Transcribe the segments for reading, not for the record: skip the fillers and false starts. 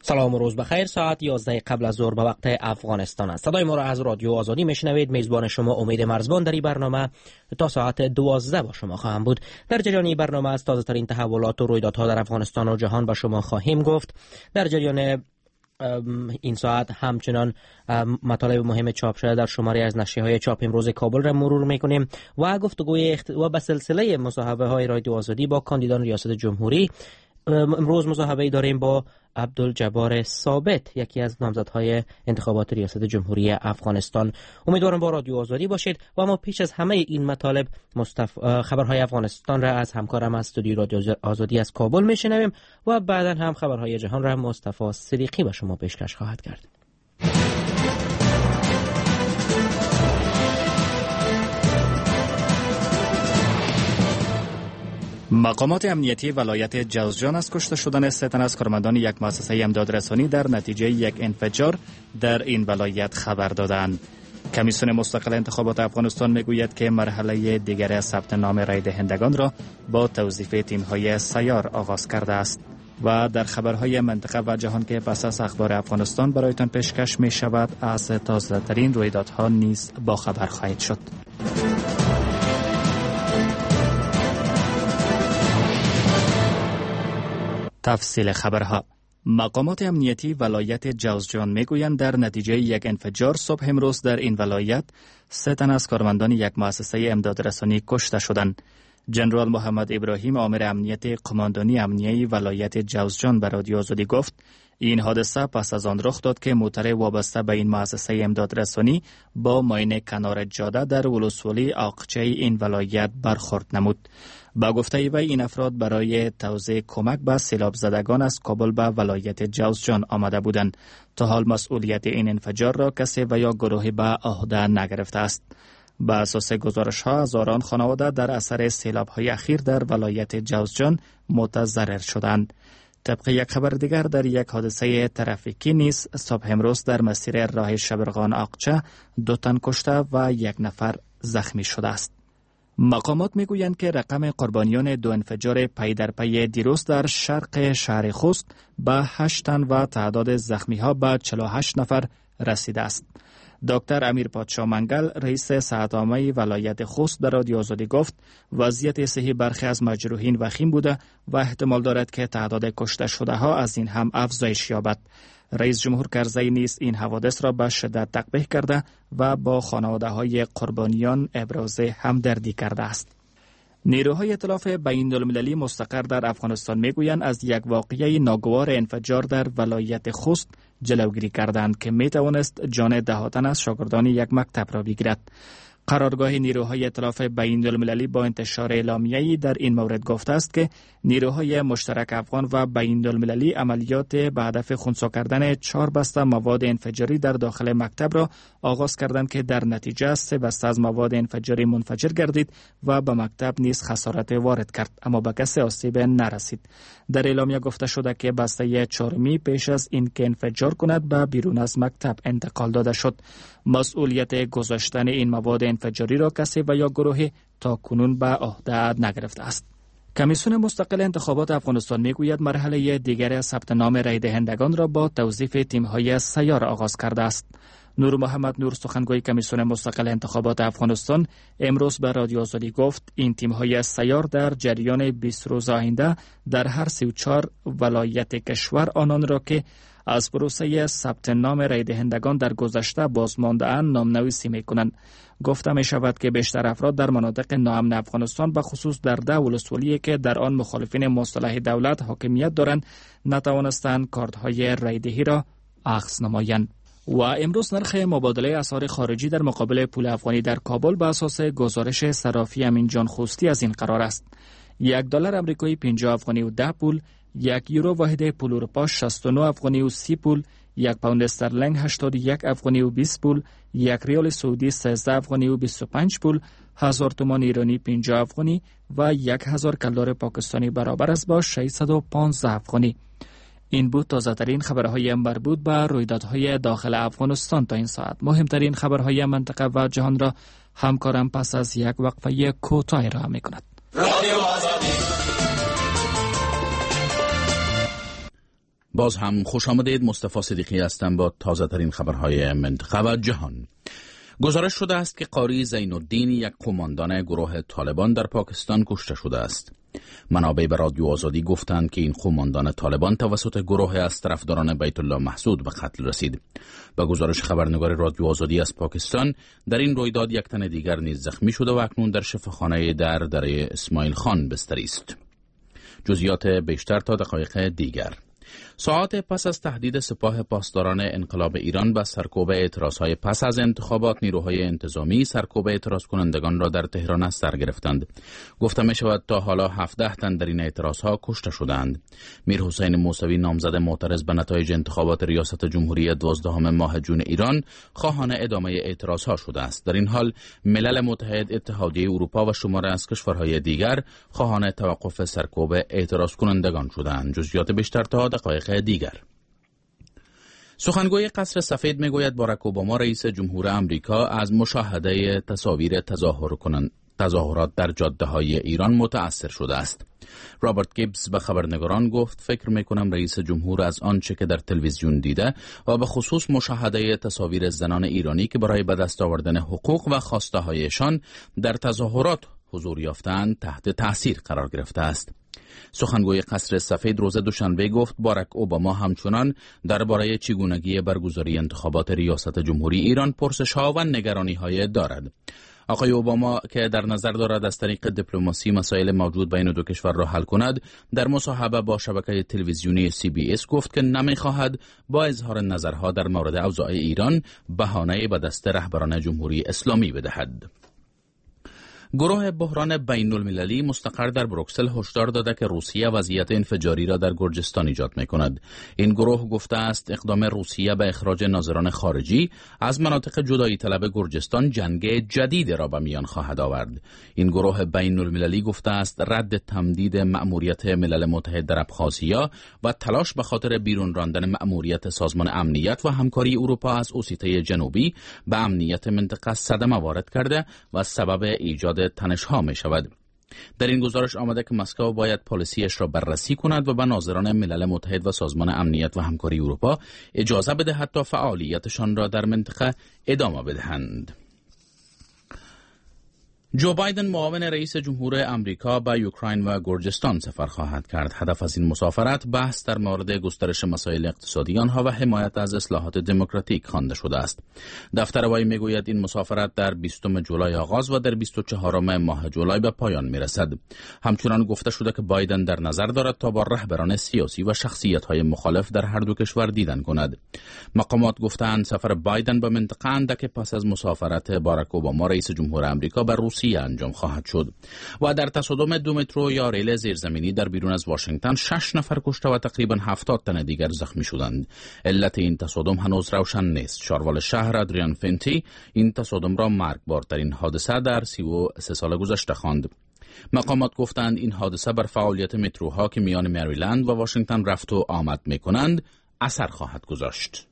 سلام و روز بخیر. ساعت 11 قبل از ظهر به وقت افغانستان است. صدای ما را از رادیو آزادی میشنوید. میزبان شما امید مرزبان در این برنامه تا ساعت 12 با شما خواهم بود. در جریان این برنامه از تازه ترین تحولات و رویدادها در افغانستان و جهان با شما خواهیم گفت. در جریان این ساعت همچنان مطالب مهم چاپ شده در شماره از نشریه‌های چاپ امروز کابل را مرور می‌کنیم و گفتگوی و به سلسله مصاحبه‌های رادیو آزادی با کاندیدان ریاست جمهوری. امروز مصاحبه‌ای داریم با عبدالجبار ثابت، یکی از نامزدهای انتخابات ریاست جمهوری افغانستان. امیدوارم با رادیو آزادی باشید و ما پیش از همه این مطالب خبرهای افغانستان را از همکارم از استودیو رادیو آزادی از کابل میشنویم و بعدا هم خبرهای جهان را مصطفی صدیقی به شما پیشکش خواهد کرد. مقامات امنیتی ولایت جوزجان از کشته شدن 3 تن از کارمندان یک مؤسسه امدادرسانی در نتیجه یک انفجار در این ولایت خبر دادند. کمیسیون مستقل انتخابات افغانستان میگوید که مرحله دیگر ثبت نام رای دهندگان را با توظیف تیم‌های سیار آغاز کرده است. و در خبرهای منطقه و جهان که پس از اخبار افغانستان برایتان پیشکش می شود، از تازه ترین رویدادها نیز با خبر خواهید شد. تفصیل خبرها. مقامات امنیتی ولایت جوزجان میگویند در نتیجه یک انفجار صبح امروز در این ولایت 3 تن از کارمندان یک مؤسسه امدادرسانی کشته شدند. جنرال محمد ابراهیم آمر امنیت قماندانی امنیتی ولایت جوزجان به رادیو آزادی گفت این حادثه پس از آن رخ داد که موتر وابسته به این مؤسسه امدادرسانی با ماین کنار جاده در ولسوالی آقچه این ولایت برخورد نمود. با گفته وی این افراد برای توزیع کمک به سیلاب زدگان از کابل به ولایت جوزجان آمده بودند. تا حال مسئولیت این انفجار را کسی و یا گروهی به عهده نگرفته است. با اساس گزارش ها، هزاران خانواده در اثر سیلاب های اخیر در ولایت جوزجان متضرر شدند. طبق یک خبر دیگر در یک حادثه ترافیکی نیز صبح امروز در مسیر راه شبرغان آقچه 2 تن کشته و 1 نفر زخمی شده است. مقامات میگویند که رقم قربانیان 2 انفجار پی در پی دیروز در شرق شهر خوست به 8 تن و تعداد زخمی ها به 48 نفر رسیده است. دکتر امیر پادشاه منگل رئیس صحت‌عامه ولایت خوست در رادیو آزادی گفت وضعیت صحی برخی از مجروحین وخیم بوده و احتمال دارد که تعداد کشته شده ها از این هم افزایش یابد. رئیس جمهور کرزی نیز این حوادث را به شدت تقبیح کرده و با خانواده های قربانیان ابراز همدردی کرده است. نیروهای ائتلاف بین‌المللی مستقر در افغانستان میگویند از یک واقعه ناگوار انفجار در ولایت خوست جلوگیری کردند که میتوانست جان 10 تن از شاگردان یک مکتب را بگیرد. قرارگاه نیروهای ائتلاف بین‌المللی با انتشار اعلامیه‌ای در این مورد گفته است که نیروهای مشترک افغان و بین‌المللی عملیات به هدف خنثی کردن 4 بسته مواد انفجاری در داخل مکتب را آغاز کردند که در نتیجه 3 بسته از مواد انفجاری منفجر گردید و به مکتب نیز خسارت وارد کرد، اما به کسی آسیب نرسید. در اعلامیه گفته شده که بسته 4می پیش از اینکه انفجار کند به بیرون از مکتب انتقال داده شد. مسئولیت گذاشتن این مواد انفجاری را کسی و یا گروهی تا کنون به عهده نگرفته است. کمیسیون مستقل انتخابات افغانستان میگوید مرحله دیگر ثبت نام رای دهندگان را با توظیف تیم‌های سیار آغاز کرده است. نور محمد نور سخنگوی کمیسیون مستقل انتخابات افغانستان امروز به رادیو آزادی گفت این تیم‌های سیار در جریان 20 روز آینده در هر 34 ولایت کشور آنان را که از پروسه ثبت نام رای دهندگان در گذشته بازمانده‌اند نامنویسی می‌کنند. گفته می شود که بیشتر افراد در مناطق ناامن افغانستان به خصوص در 10 ولسوالی که در آن مخالفین مصالح دولت حاکمیت دارند نتوانستند کارت‌های رایدهی را اخذ نمایند. و امروز نرخ مبادله اسعار خارجی در مقابل پول افغانی در کابل به اساس گزارش صرافی امین جان خوستی از این قرار است: $1 آمریکایی 50 افغانی و 10 پول، 1 یورو واحد پول اروپا 69 افغانی و 30 پول، 1 پوند استرلینگ 81 افغانی و 20 پول، 1 ریال سعودی 13 افغانی و 25 پول، 1000 تومان ایرانی 50 افغانی و 1000 کلدار پاکستانی برابر است با 615 افغانی. این بود تازه ترین خبرهای مربوط به رویدادهای داخل افغانستان تا این ساعت. مهمترین خبرهای منطقه و جهان را همکارم پس از یک وقفه کوتاه ارائه می‌کند. باز هم خوش آمدید. مصطفی صدیقی هستم با تازه ترین خبرهای منطقه و جهان. گزارش شده است که قاری زین الدین، یک قماندان گروه طالبان در پاکستان، کشته شده است. منابع به رادیو آزادی گفتند که این قماندان طالبان توسط گروه از طرفداران بیت الله محسود به قتل رسید. با گزارش خبرنگار رادیو آزادی از پاکستان، در این رویداد یک تن دیگر نیز زخمی شده و اکنون در شفاخانه در دره اسماعیل خان بستری است. جزئیات بیشتر تا دقایق دیگر. ساعات پس از تهدید سپاه پاسداران انقلاب ایران به سرکوب اعتراضهای پس از انتخابات، نیروهای انتظامی سرکوب اعتراض کنندگان را در تهران از سر گرفتند. گفته می شود تا حالا 17 تن در این اعتراضها کشته شدند. میرحسین موسوی، نامزد معترض به نتایج انتخابات ریاست جمهوری 12 ماه جون ایران، خواهان ادامه اعتراضها شده است. در این حال ملل متحد، اتحادیه اروپا و شماری از کشورهای دیگر خواهان توقف سرکوب اعتراض کنندگان شدند. جزئیات بیشتر تا دقایق دیگر. سخنگوی قصر سفید میگوید باراک اوباما رئیس جمهور آمریکا از مشاهده تصاویر تظاهرات در جاده‌های ایران متأثر شده است. رابرت گیبز به خبرنگاران گفت فکر میکنم رئیس جمهور از آنچه که در تلویزیون دیده و به خصوص مشاهده تصاویر زنان ایرانی که برای به دست آوردن حقوق و خواسته هایشان در تظاهرات حضور یافتند تحت تاثیر قرار گرفته است. سخنگوی قصر سفید روز دوشنبه گفت باراک اوباما همچنان درباره چگونگی برگزاری انتخابات ریاست جمهوری ایران پرسش‌ها و نگرانی‌های دارد. آقای اوباما که در نظر دارد از طریق دیپلماسی مسائل موجود بین دو کشور را حل کند، در مصاحبه با شبکه تلویزیونی CBS گفت که نمی‌خواهد با اظهار نظرها در مورد اوضاع ایران بهانه به دست رهبران جمهوری اسلامی بدهد. گروه بحران بین المللی مستقر در بروکسل هشدار داده که روسیه وضعیت انفجاری را در گرجستان ایجاد می کند. این گروه گفته است اقدام روسیه به اخراج ناظران خارجی از مناطق جدایی طلب گرجستان جنگ جدید را به میان خواهد آورد. این گروه بین المللی گفته است رد تمدید مأموریت ملل متحد در ابخازیا و تلاش به خاطر بیرون راندن مأموریت سازمان امنیت و همکاری اروپا از اوسیته جنوبی به امنیت منطقه صدمه وارد کرده و سبب ایجاد تنش‌ها می شود. در این گزارش آمده که مسکو باید پالیسیش را بررسی کند و به ناظران ملل متحد و سازمان امنیت و همکاری اروپا اجازه بدهد تا فعالیتشان را در منطقه ادامه بدهند. جو بایدن معاون رئیس جمهور آمریکا به اوکراین و گرجستان سفر خواهد کرد. هدف از این مسافرت بحث در مورد گسترش مسائل اقتصادی آنها و حمایت از اصلاحات دموکراتیک خوانده شده است. دفتر وی میگوید این مسافرت در 20 جولای آغاز و در 24 ماه جولای به پایان میرسد. همچنان گفته شده که بایدن در نظر دارد تا با رهبران سیاسی و شخصیت‌های مخالف در هر دو کشور دیدن کند. مقامات گفتند سفر بایدن به منطقه اندک پس از مسافرت باراک اوباما رئیس جمهور آمریکا به روسیه انجام خواهد شد و در تصادم دو مترو یا ریل زیرزمینی در بیرون از واشنگتن 6 نفر کشته و تقریبا 70 تن دیگر زخمی شدند. علت این تصادم هنوز روشن نیست. شاروال شهر ادریان فنتی این تصادم را مرگبارترین حادثه در 33 سال گذشته خواند. مقامات گفتند این حادثه بر فعالیت متروها که میان مریلند و واشنگتن رفت و آمد می‌کنند اثر خواهد گذاشت.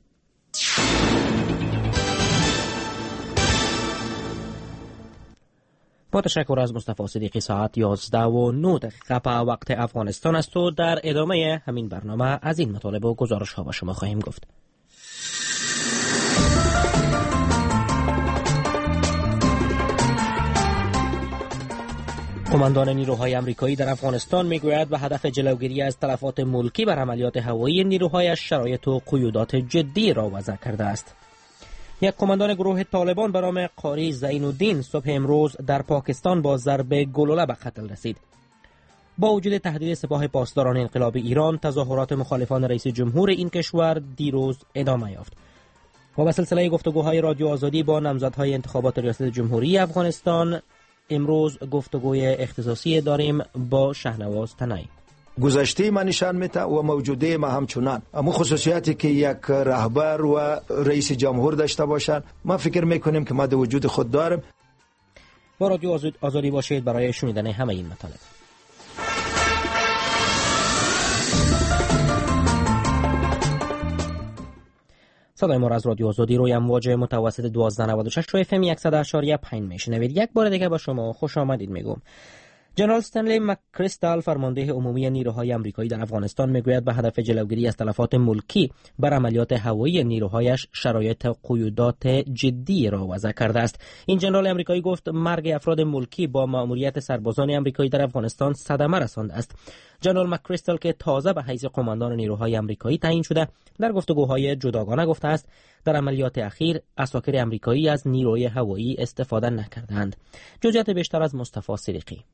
با تشکر از مصطفی صدیقی. ساعت 11:09 به وقت افغانستان است و در ادامه همین برنامه از این مطالب و گزارش ها با شما خواهیم گفت. قماندان نیروهای آمریکایی در افغانستان میگوید به هدف جلوگیری از تلفات ملکی بر عملیات هوایی نیروهایش شرایط و قیودات جدی را وضع کرده است. یک قماندان گروه طالبان به نام قاری زین الدین صبح امروز در پاکستان با ضرب گلوله به قتل رسید. با وجود تهدید سپاه پاسداران انقلاب ایران، تظاهرات مخالفان رئیس جمهور این کشور دیروز ادامه یافت. و به سلسله گفتگوهای رادیو آزادی با نامزدهای انتخابات ریاست جمهوری افغانستان امروز گفتگوی اختصاصی داریم با شهنواز تنایی. گذشته ما نشان میده و موجوده ما همچنان اما خصوصیاتی که یک رهبر و رئیس جمهور داشته باشند ما فکر میکنیم که ما در وجود خود داریم. با رادیو آزادی باشید برای شنیدن همه این مطالب. صدای ما را از رادیو آزادی روی امواج متوسط 1296 و FM 100.5 میشنوید. یک بار دیگه با شما خوش آمدید میگم. جنرال استنلی مکریستال فرمانده عمومی نیروهای آمریکایی در افغانستان میگوید به هدف جلوگیری از تلفات ملکی بر عملیات هوایی نیروهایش شرایط قیودات جدی را وضع کرده است. این جنرال آمریکایی گفت مرگ افراد ملکی با مأموریت سربازان آمریکایی در افغانستان صدمه رسانده است. جنرال مکریستال که تازه به حیث قماندان نیروهای آمریکایی تعیین شده در گفتگوهای جداگانه گفته است در عملیات اخیر عساکر آمریکایی از نیروی هوایی استفاده نکردند. جزئیات بیشتر از مصطفی صدیقی.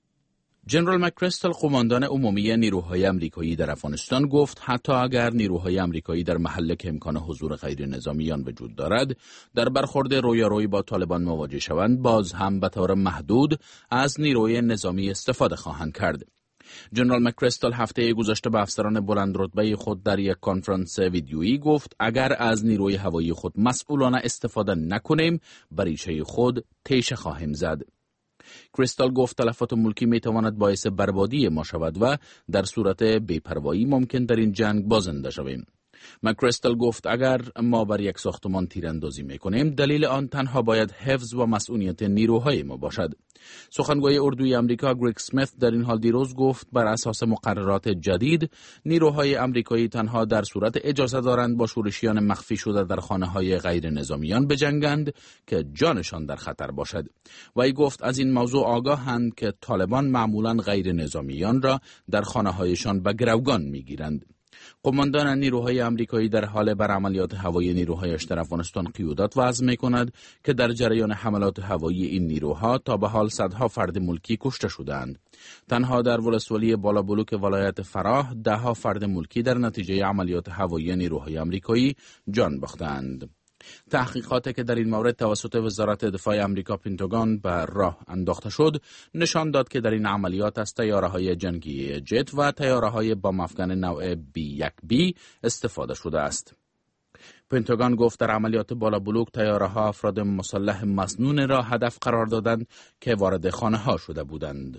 جنرال مکریستال قماندان عمومی نیروهای آمریکایی در افغانستان گفت حتی اگر نیروهای آمریکایی در محل که امکان حضور غیر نظامیان وجود دارد در برخورد رویارویی با طالبان مواجه شوند باز هم به طور محدود از نیروی نظامی استفاده خواهند کرد. جنرال مکریستال هفته گذشته به افسران بلند رتبه خود در یک کنفرانس ویدیویی گفت اگر از نیروی هوایی خود مسئولانه استفاده نکنیم بر ریشه خود تیشه خواهیم زد. کریستال گفت تلفات ملکی می تواند باعث بربادی ما شود و در صورت بی‌پروایی ممکن در این جنگ بازنده شویم. مکریستال گفت اگر ما بر یک ساختمان تیراندازی میکنیم دلیل آن تنها باید حفظ و مسئولیت نیروهای ما باشد. سخنگوی اردوی آمریکا گریگ اسمیت در این حال دیروز گفت بر اساس مقررات جدید نیروهای آمریکایی تنها در صورت اجازه دارند با شورشیان مخفی شده در خانه‌های غیر نظامیان بجنگند که جانشان در خطر باشد. وی گفت از این موضوع آگاهند که طالبان معمولاً غیر نظامیان را در خانه‌هایشان به گروگان میگیرند. قماندان نیروهای آمریکایی در حال بر عملیات هوایی نیروهایش در افغانستان قیودات وضع می‌کند که در جریان حملات هوایی این نیروها تا به حال صدها فرد ملکی کشته شدند. تنها در ولسوالی بالابلوک ولایت فراه 10 فرد ملکی در نتیجه عملیات هوایی نیروهای آمریکایی جان باختند. تحقیقاتی که در این مورد توسط وزارت دفاع آمریکا پنتاگون به راه انداخته شد نشان داد که در این عملیات از طیاره‌های جنگی جت و طیاره‌های بمب افکن نوع B-1B استفاده شده است. پنتاگون گفت در عملیات بالابلوک طیاره‌ها افراد مسلح مسنون را هدف قرار دادند که وارد خانه‌ها شده بودند.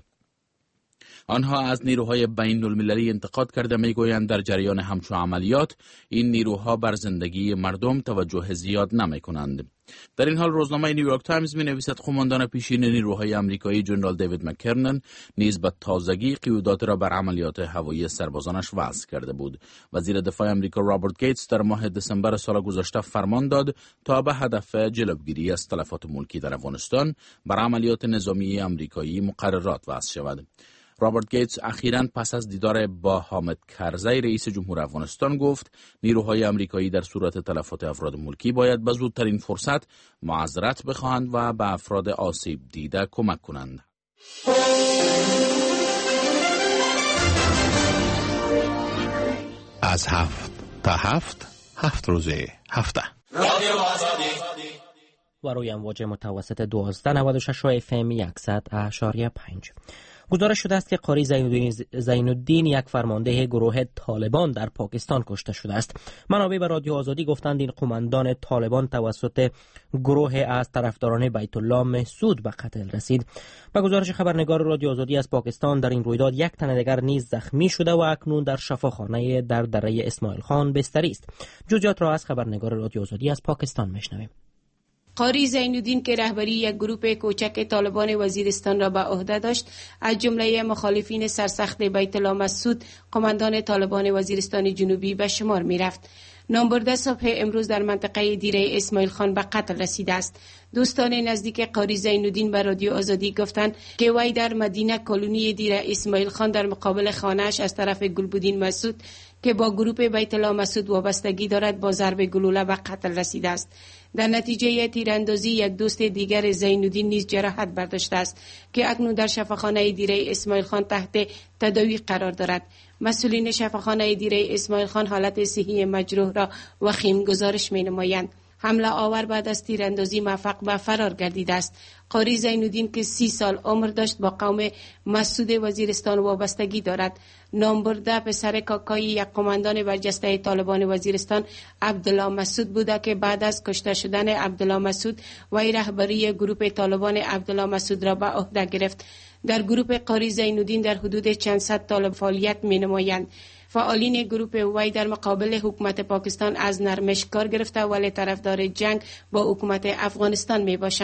آنها از نیروهای بین المللی انتقاد کرده میگویند در جریان همچون عملیات این نیروها بر زندگی مردم توجه زیاد نمی کنند. در این حال روزنامه نیویورک تایمز می نویسد قماندان پیشین نیروهای آمریکایی جنرال دیوید مکرنن نیز به تازگی قیودات را بر عملیات هوایی سربازانش وضع کرده بود. وزیر دفاع آمریکا رابرت گیتس در ماه دسامبر سال گذشته فرمان داد تا به هدف جلوگیری از تلفات ملکی در افغانستان بر عملیات نظامی آمریکایی مقررات وضع شود. رابرت گیتس اخیراً پس از دیدار با حامد کرزی رئیس جمهور افغانستان گفت نیروهای آمریکایی در صورت تلفات افراد ملکی باید به زودترین فرصت معذرت بخواهند و به افراد آسیب دیده کمک کنند. از 7 تا 7 روز هفته و روی امواج متوسط 1296 FM 100.5 گزارش شده است که قاری زینالدین یک فرمانده گروه طالبان در پاکستان کشته شده است. منابع به رادیو آزادی گفتند این قماندان طالبان توسط گروه از طرفداران بیت الله مسعود به قتل رسید. به گزارش خبرنگار رادیو آزادی از پاکستان در این رویداد یک تن دیگر نیز زخمی شده و اکنون در شفاخانه در دره اسماعیل خان بستری است. جزئیات را از خبرنگار رادیو آزادی از پاکستان میشنویم. قاری زینالدین که رهبری یک گروه کوچک طالبان وزیرستان را به عهده داشت از جمله مخالفین سرسخت بیت الله مسعود قماندان طالبان وزیرستان جنوبی به شمار می رفت. نامبرده صبح امروز در منطقه دیره اسماعیل خان به قتل رسیده است. دوستان نزدیک قاری زینالدین به رادیو آزادی گفتند که وی در مدینه کلونی دیره اسماعیل خان در مقابل خانه‌اش از طرف گلبودین مسعود که با گروه بیت الله مسعود وابستگی دارد با ضرب گلوله به قتل رسیده است. در نتیجه تیراندازی یک دوست دیگر زینالدین نیز جراحت برداشته است که اکنون در شفاخانه دیره اسماعیل خان تحت تداوی قرار دارد. مسئولین شفاخانه دیره اسماعیل خان حالت صحی مجروح را وخیم گزارش می نمایند. حمله آور بعد از تیراندازی موفق به فرار گردیده است. قاری زینالدین که 30 سال عمر داشت با قوم مسعود وزیرستان وابستگی دارد. نامبرده پسر کاکای یک قماندان برجسته طالبان وزیرستان عبدالله مسعود بوده که بعد از کشته شدن عبدالله مسعود وی رهبری گروه طالبان عبدالله مسعود را به عهده گرفت. در گروه قاری زینالدین در حدود چند صد طالب فعالیت می نمایند. فعالین گروه وی در مقابل حکومت پاکستان از نرمش کار گرفته ولی طرفدار جنگ با حکومت افغانستان می باشند.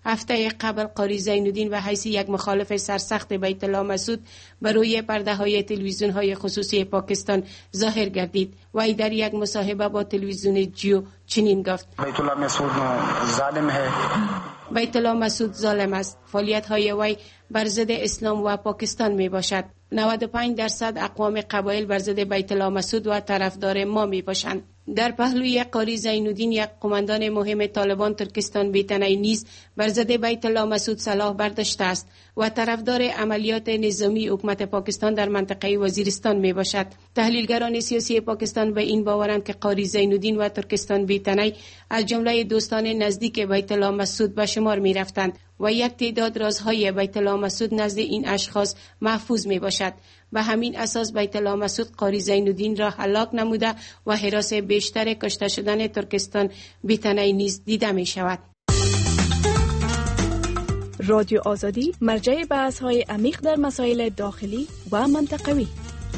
هفته قبل قاری زینالدین و حیث یک مخالف سرسخت بیت الله مسعود بر روی پرده های تلویزیون های خصوصی پاکستان ظاهر گردید و ای در یک مصاحبه با تلویزیون جیو چنین گفت: بیت الله مسعود ظالم ہے. بیت الله مسعود ظالم است. فعالیت های وی بر ضد اسلام و پاکستان می باشد. 95% اقوام قبایل بر ضد بیت الله مسعود و طرفدار ما می باشند. در پهلوی قاری زینالدین، یک قماندان مهم طالبان ترکستان بیتنی نیز بر ضد بیت الله مسعود سلاح برداشته است و طرفدار عملیات نظامی حکومت پاکستان در منطقه وزیرستان می باشد. تحلیلگران سیاسی پاکستان به این باورند که قاری زینالدین و ترکستان بیتنی از جمله دوستان نزدیک بیت الله مسعود به شمار می رفتند و یک تعداد رازهای بیت الله مسعود نزد این اشخاص محفوظ می باشد. به همین اساس بیت الله مسعود قاری زینالدین را هلاک نموده و هراس بیشتر کشته شدن ترکستان بیتنی نیز دیده می شود. رادیو آزادی مرجع بحث‌های عمیق در مسائل داخلی و منطقوی.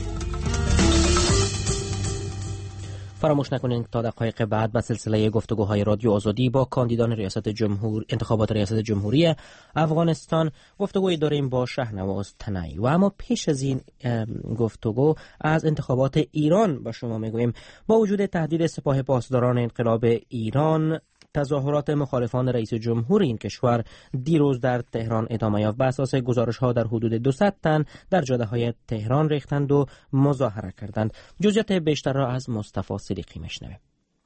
فراموش نکنید تا دقایق بعد به سلسله گفتگوهای رادیو آزادی با کاندیدان انتخابات ریاست جمهوری افغانستان گفتگوی داریم با شهنواز تنایی. و اما پیش از این گفتگو از انتخابات ایران با شما میگوییم. با وجود تهدید سپاه پاسداران انقلاب ایران، تظاهرات مخالفان رئیس جمهور این کشور دیروز در تهران ادامه یافت. به اساس گزارش‌ها در حدود 200 تن در جاده‌های تهران ریختند و مظاهره کردند. جزئیات بیشتر را از مصطفی صدیقی میشنویم.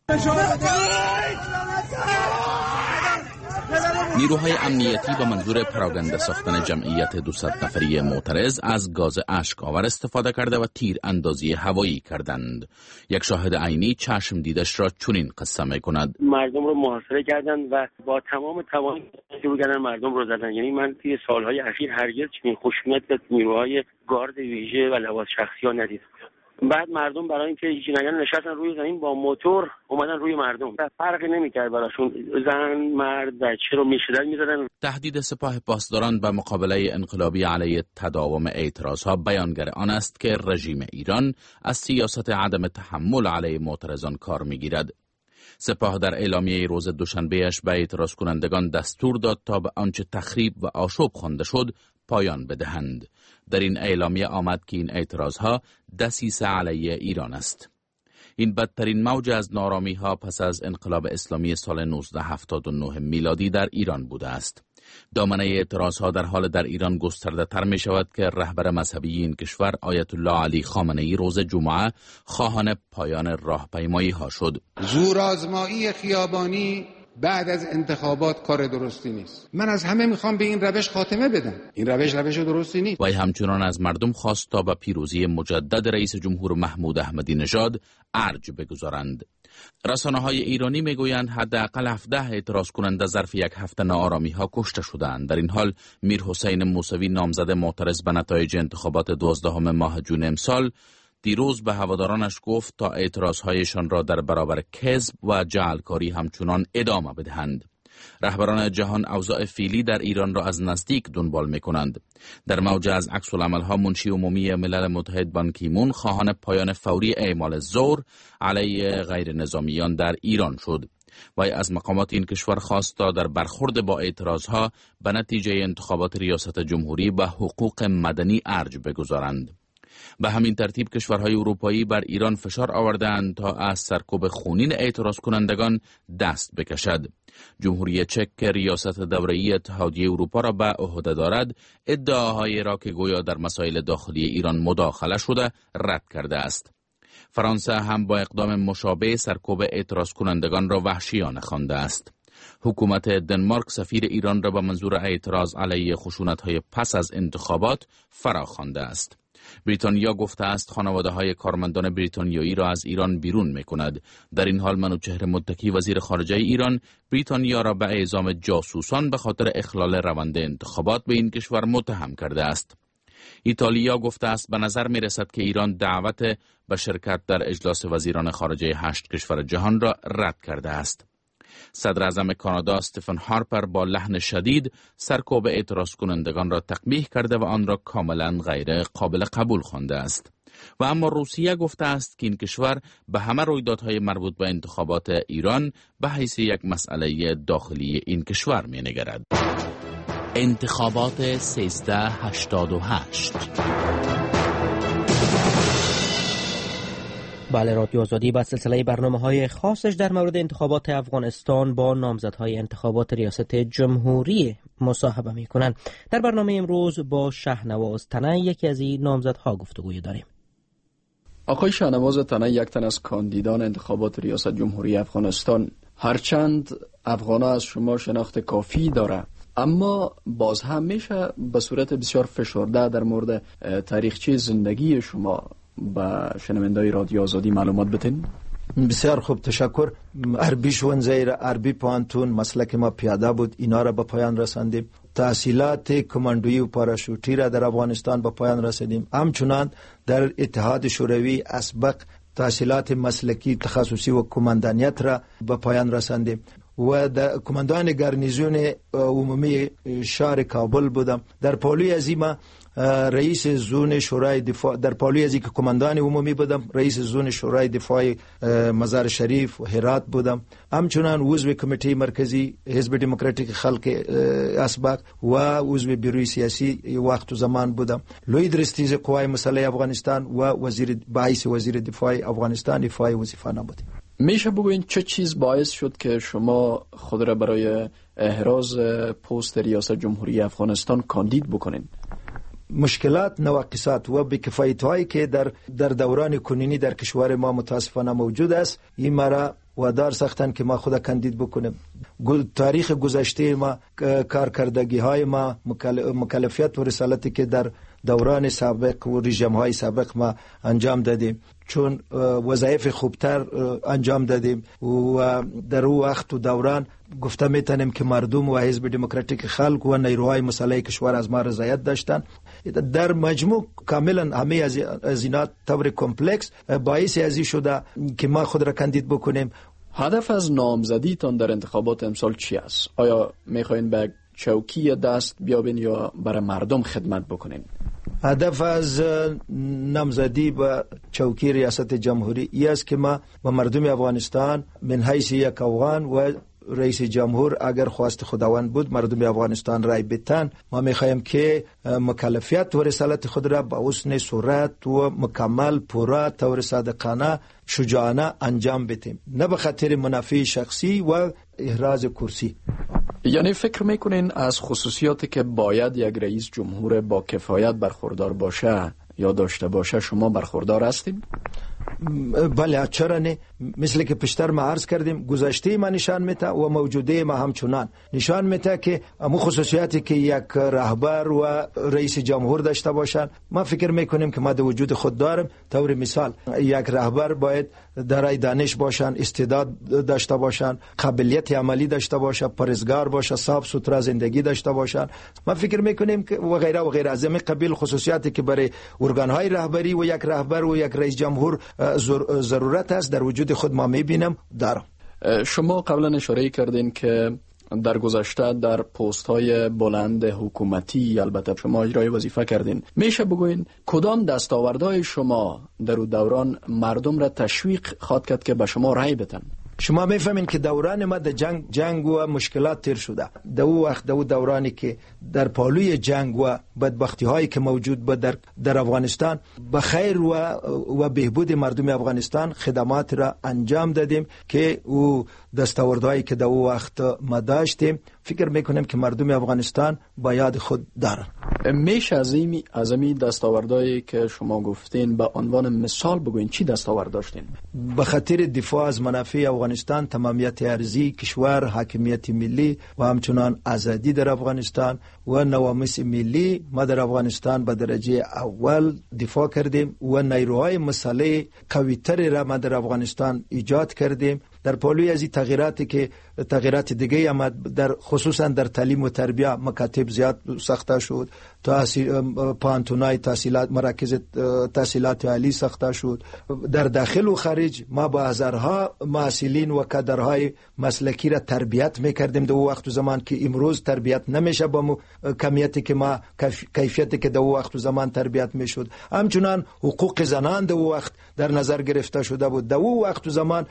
نیروهای امنیتی با منظور پراگنده ساختن جمعیت 200 نفری معترض از گاز اشک‌آور استفاده کرده و تیر اندازی هوایی کردند. یک شاهد عینی چشم دیدش را چنین قصه می‌کند: مردم رو محاصره کردند و با تمام توان شروع کردن مردم رو زدن. یعنی من توی سالهای اخیر هرگز چنین خشونت به نیروهای گارد ویژه و لواط شخصی ها ندیدم. بعد مردم برای اینکه هیچی نگن نشستن روی زمین با موتور اومدن روی مردم. فرقی نمی‌کرد براشون، زن مرد بچه رو می‌زدن. تهدید سپاه پاسداران به مقابله انقلابی علیه تداوم اعتراضها بیانگر آن است که رژیم ایران از سیاست عدم تحمل علیه معترضان کار می‌گیرد. سپاه در اعلامیه روز دوشنبه‌اش به اعتراض کنندگان دستور داد تا به آنچه تخریب و آشوب خوانده شد پایان بدهند. در این اعلامیه آمد که این اعتراضها دسیسه علیه ایران است. این بدترین موج از نارامی‌ها پس از انقلاب اسلامی سال 1979 میلادی در ایران بوده است. دامنه اعتراضها در حال در ایران گسترده تر می شود که رهبر مذهبی این کشور آیت الله علی خامنه‌ای روز جمعه خواهان پایان راهپیمایی ها شد. زورآزمایی خیابانی بعد از انتخابات کار درستی نیست. من از همه میخوام به این روش خاتمه بدم. این روش درستی نیست. وی همچنان از مردم خواست تا به پیروزی مجدد رئیس جمهور محمود احمدی نژاد ارج بگذارند. رسانه‌های ایرانی میگویند حداقل 17 اعتراض کننده ظرف یک هفته ناآرامی‌ها کشته شدند. در این حال میر حسین موسوی نامزد معترض به نتایج انتخابات 12 ماه جون امسال دیروز به هوادارانش گفت تا اعتراضهایشان را در برابر کذب و جعلکاری همچنان ادامه بدهند. رهبران جهان اوضاع فعلی در ایران را از نزدیک دنبال می‌کنند. در موج از عکس‌العمل‌ها منشی عمومی ملل متحد بان کی مون خواهان پایان فوری اعمال زور علیه غیر نظامیان در ایران شد. وی از مقامات این کشور خواست تا در برخورد با اعتراضها به نتیجه انتخابات ریاست جمهوری به حقوق مدنی ارج بگذارند. به همین ترتیب کشورهای اروپایی بر ایران فشار آوردند تا از سرکوب خونین اعتراض کنندگان دست بکشد. جمهوری چک که ریاست دوره‌ای اتحادیه اروپا را به عهده دارد، ادعاهایی را که گویا در مسائل داخلی ایران مداخله شده رد کرده است. فرانسه هم با اقدام مشابه سرکوب اعتراض کنندگان را وحشیانه خوانده است. حکومت دنمارک سفیر ایران را به منظور اعتراض علیه خشونت‌های پس از انتخابات فراخوانده است. بریتانیا گفته است خانواده‌های کارمندان بریتانیایی را از ایران بیرون می‌کند. در این حال منوچهر متکی وزیر خارجه ایران بریتانیا را به اعزام جاسوسان به خاطر اخلال روند انتخابات به این کشور متهم کرده است. ایتالیا گفته است به نظر می‌رسد که ایران دعوت به شرکت در اجلاس وزیران خارجه 8 کشور جهان را رد کرده است. صدر اعظم کانادا استفن هارپر با لحن شدید سرکوب اعتراض کنندگان را تقبیح کرده و آن را کاملا غیر قابل قبول خوانده است. و اما روسیه گفته است که این کشور به همه رویدادهای مربوط به انتخابات ایران به حیث یک مسئله داخلی این کشور می‌نگرد. انتخابات 1388. بله، رادیو آزادی با سلسله برنامه‌های خاصش در مورد انتخابات افغانستان با نامزدهای انتخابات ریاست جمهوری مصاحبه می‌کنند. در برنامه امروز با شهنواز تنه، یکی از این نامزدها، گفتگوی داریم. آقای شهنواز تنه یک تن از کاندیدان انتخابات ریاست جمهوری افغانستان، هرچند افغانا از شما شناخت کافی داره، اما باز هم میشه به صورت بسیار فشرده در مورد تاریخچه زندگی شما به شنونده‌های رادیو آزادی معلومات بدین؟ بسیار خوب، تشکر. عربی شونزیر، عربی پانتون، مسلک ما پیاده بود، اینا را به پایان رساندیم. تحصیلات کماندویی و پاراشوتی را در افغانستان به پایان رساندیم. همچنان در اتحاد شوروی اسبق تحصیلات مسلکی، تخصصی و کماندانیت را به پایان رساندیم و در کماندان گارنیزون عمومی شهر کابل بودم. در پالوی عظیمه رئیس زون شورای دفاع، در پالوی عظیمه که کماندان عمومی بودم، رئیس زون شورای دفاع مزار شریف و هرات بودم. همچنان عضو کمیته مرکزی حزب دموکراتیک خلق اسبق و عضو بیروی سیاسی وقت و زمان بودم. لوی درستیز قوای مسلح افغانستان و وزیر باعث وزیر دفاع افغانستان دفاع وظیفه نبود. میشه بگوین چه چیز باعث شد که شما خود را برای احراز پست ریاست جمهوری افغانستان کاندید بکنین؟ مشکلات، نواقصات و بی‌کفایت‌هایی که در دوران کنونی در کشور ما متاسفانه موجود است، این مرا وادار ساختن که ما خود کاندید بکنیم. تاریخ گذشته ما، کارکردگی‌های ما، مکلفیت و رسالتی که در دوران سابق و رژیم‌های سابق ما انجام دادیم، چون وظایف خوبتر انجام دادیم و در او وقت و دوران گفته میتونیم که مردم و حزب دموکراتیک خلق و نیروهای مسلح کشور از ما رضایت داشتن. در مجموع کاملا همه از اینا طور کمپلکس باعث ازی شده که ما خود را کاندید بکنیم. هدف از نامزدیتان در انتخابات امسال چی است؟ آیا میخواین به چوکی دست بیابین یا برای مردم خدمت بکنین؟ هدف از نامزدی به چوکی ریاست جمهوری ای است که ما با مردم افغانستان من حیث یک افغان و رئیس جمهور اگر خواست خداوند بود مردم افغانستان رای بدن، ما میخوایم که مکلفیت و رسالت خود را با حسن صورت و مکمل پورا طور صادقانه شجاعانه انجام بدیم، نه به خاطر منافع شخصی و احراز کرسی. یعنی فکر میکنین از خصوصیاتی که باید یک رئیس جمهور با کفایت برخوردار باشه یا داشته باشه شما برخوردار هستین؟ بله، چرا نه؟ مثل که پیشتر ما عرض کردیم، گذشته ما نشان میده و موجوده ما همچنان نشان میده که امو خصوصیاتی که یک رهبر و رئیس جمهور داشته باشن ما فکر میکنیم که ما در وجود خود داریم. طور مثال یک رهبر باید دارای دانش باشن، استعداد داشته باشن، قابلیت عملی داشته باشه، پرهیزگار باشه، صاف سوترا زندگی داشته باشن. ما فکر میکنیم که و غیره و غیره از این قبیل خصوصیاتی که برای ارگانهای رهبری و یک رهبر و یک رئیس جمهور ضرورت است در وجود خود ما میبینم دارم. شما قبلا اشاره کردین که در گذشته در پست های بلند حکومتی البته شما اجرای وظیفه کردین. میشه بگوین کدام دستاوردهای شما در اون دوران مردم را تشویق خواد کرد که به شما رای بدن؟ شما میفهمین که دوران ما در جنگ و مشکلات تیر شده. در او وقت در دورانی که در پالوی جنگ و بدبختی هایی که موجود بود در افغانستان به خیر و بهبود مردم افغانستان خدمات را انجام دادیم که او دستاوردهایی که در او وقت ما داشتیم فکر میکنیم که مردم افغانستان با یاد خود دارن. میشه از این دستاوردهایی که شما گفتین به عنوان مثال بگوین چی دستاورد داشتین؟ به خاطر دفاع از منافع افغانستان، تمامیت ارضی کشور، حاکمیت ملی و همچنان آزادی در افغانستان و نواموس ملی ما در افغانستان به درجه اول دفاع کردیم و نیروهای مسلح قوی‌تر را ما در افغانستان ایجاد کردیم در پالوی از این تغییرات دیگه آمد، در خصوصا در تعلیم و تربیه مکاتب زیاد ساخته شد، پانتونای تحصیلات، مراکز تحصیلات عالی ساخته شد. در داخل و خارج ما با هزارها محصلین و کادرهای مسلکی را تربیت میکردیم در وقت و زمان که امروز تربیت نمیشه با کمیتی که ما کیفیتی که در وقت و زمان تربیت میشد. همچنان حقوق زنان در وقت در نظر گرفته شده بود. در وقت و زمان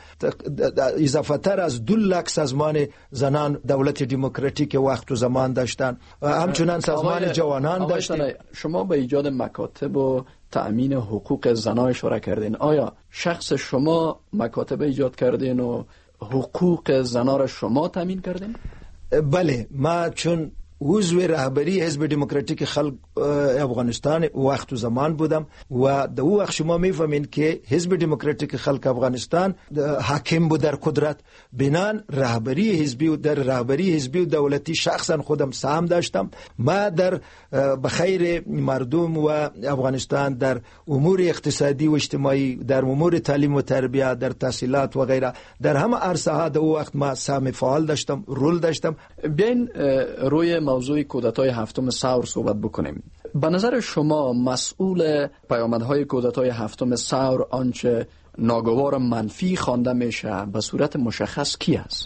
اضافه تر از 2 لک سازمان زنان دولت دموکراتیک وقت و زمان داشتن. همچنان سازمان جوانان داشتیم. شما به ایجاد مکاتب و تأمین حقوق زنان اشاره کردین. آیا شخص شما مکاتب ایجاد کردین و حقوق زنان را شما تأمین کردین؟ بله، ما چون عضو رهبری حزب دموکراتیک خلق افغانستان وقت و زمان بودم و در او وقت شما میفهمین که حزب دموکراتیک خلق افغانستان حاکم بود در قدرت. بنان رهبری حزبی و دولتی شخصا خودم سهم داشتم. ما در بخیر مردم و افغانستان در امور اقتصادی و اجتماعی، در امور تعلیم و تربیت، در تحصیلات و غیره، در همه عرصه ها در وقت ما سهم فعال داشتم، رول داشتم. بیاین روی موضوع کودتای 7 ثور صحبت بکنیم. به نظر شما مسئول پیامدهای کودتای 7 ثور آنچه ناگوار منفی خوانده میشه به صورت مشخص کی است؟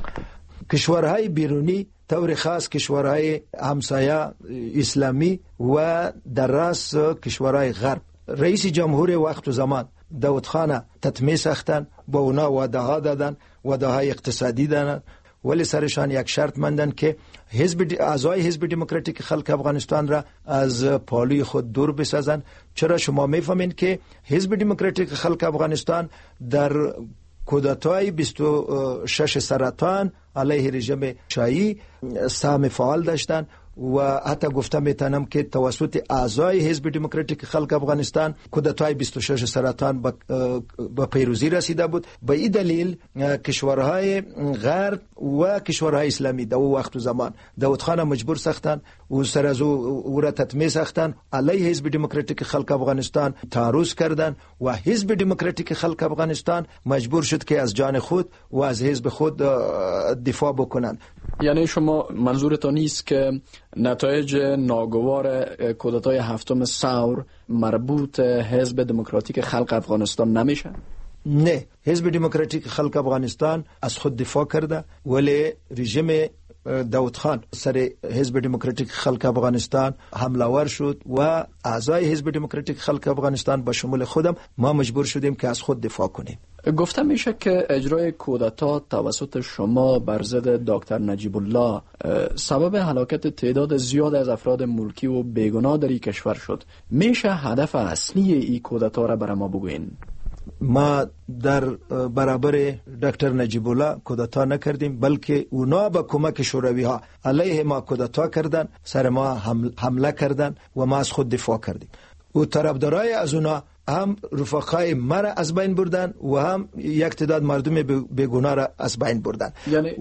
کشورهای بیرونی، طور خاص کشورهای همسایه اسلامی و در راست کشورهای غرب. رئیس جمهور وقت و زمان داود خان تطمیع ساختن، با اونا وعده ها دادن، وعده های اقتصادی دادن، ولی سرشان یک شرط مندن که اعضای حزب دموکراتیک خلق افغانستان را از پالوی خود دور بسازن. چرا؟ شما میفهمین که حزب دموکراتیک خلق افغانستان در کودتای 26 سرطان علیه رژیم شاهی سهم فعال داشتن و حتی گفته میتونم که توسط اعضای حزب دموکراتیک خلق افغانستان کودتای 26 سرطان به پیروزی رسیده بود. به این دلیل کشورهای غرب و کشورهای اسلامی در وقت و زمان داود خان مجبور ساختن و سر از او را تطمیع ساختن، علیه حزب دموکراتیک خلق افغانستان تعرض کردن و حزب دموکراتیک خلق افغانستان مجبور شد که از جان خود و از حزب خود دفاع بکنن. یعنی شما منظورتان نیست که نتایج ناگوار کودتای 7 ثور مربوط حزب دموکراتیک خلق افغانستان نمیشه؟ نه، حزب دموکراتیک خلق افغانستان از خود دفاع کرده، ولی رژیم داود خان سر حزب دموکراتیک خلق افغانستان حمله ور شد و اعضای حزب دموکراتیک خلق افغانستان به شمول خودم ما مجبور شدیم که از خود دفاع کنیم. گفته میشه که اجرای کودتا توسط شما بر ضد دکتر نجیب الله سبب هلاکت تعداد زیاد از افراد ملکی و بیگناه در این کشور شد. میشه هدف اصلی این کودتا را برای ما بگوین؟ ما در برابر دکتر نجیب الله کودتا نکردیم، بلکه اونا با کمک شوروی ها علیه ما کودتا کردن، سر ما حمله کردن و ما از خود دفاع کردیم. و طرفدارای از اونا هم رفقای مرا از بین بردن و هم یک تعداد مردم بیگناه را از بین بردن.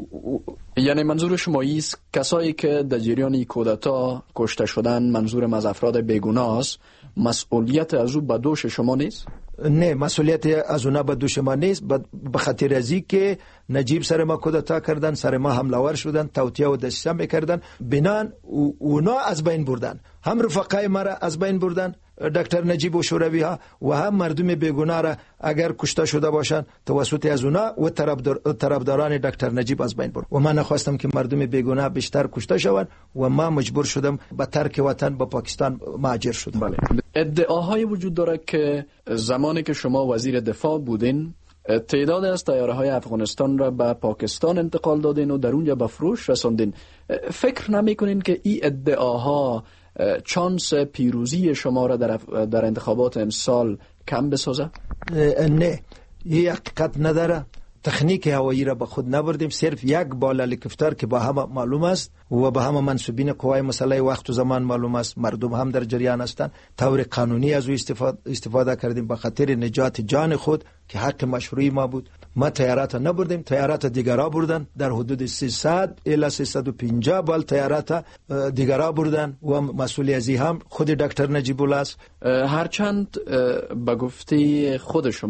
یعنی منظور شما است کسایی که در جریان کودتا کشته شدن، منظور از افراد بیگناه است، مسئولیت از او به دوش شما نیست؟ نه، مسئولیت از اونا به دوش ما نیست، به خاطر ازی که نجیب سر ما کودتا کردن، سر ما حمله ور شدن، توطئه و دسیسه میکردن، بنان اونا از بین بردن، هم رفقای مرا از بین بردن دکتر نجیب و شوروی ها و هم مردم بیگناه را اگر کشته شده باشند توسط از اونا و طرفداران دکتر نجیب از بین برد. و من نخواستم که مردم بیگناه بیشتر کشته شوند و ما مجبور شدم به ترک وطن به پاکستان مهاجر شدم. بله. ادعاهای وجود داره که زمانی که شما وزیر دفاع بودین تعداد از طیاره های افغانستان را به پاکستان انتقال دادین و در اونجا به فروش رساندین. فکر نمی کنین که این ادعاها چانس پیروزی شما را در انتخابات امسال کم بسازه؟ نه، این حقیقت نداره. تکنیک هوایی را به خود نبردیم، صرف یک بال هلیکوپتر که با همه معلوم است و به همه منصوبین قوای مسلح وقت و زمان معلوم است، مردم هم در جریان هستند، طور قانونی از او استفاده کردیم به خاطر نجات جان خود که حق مشروعی ما بود. ما طیارات نبردیم، طیارات دیگرها بردن، در حدود 300 الی 350 بال طیارات دیگرها بردن و مسئول ازی هم خود دکتر نجیب الله است. هرچند به گفته خود شما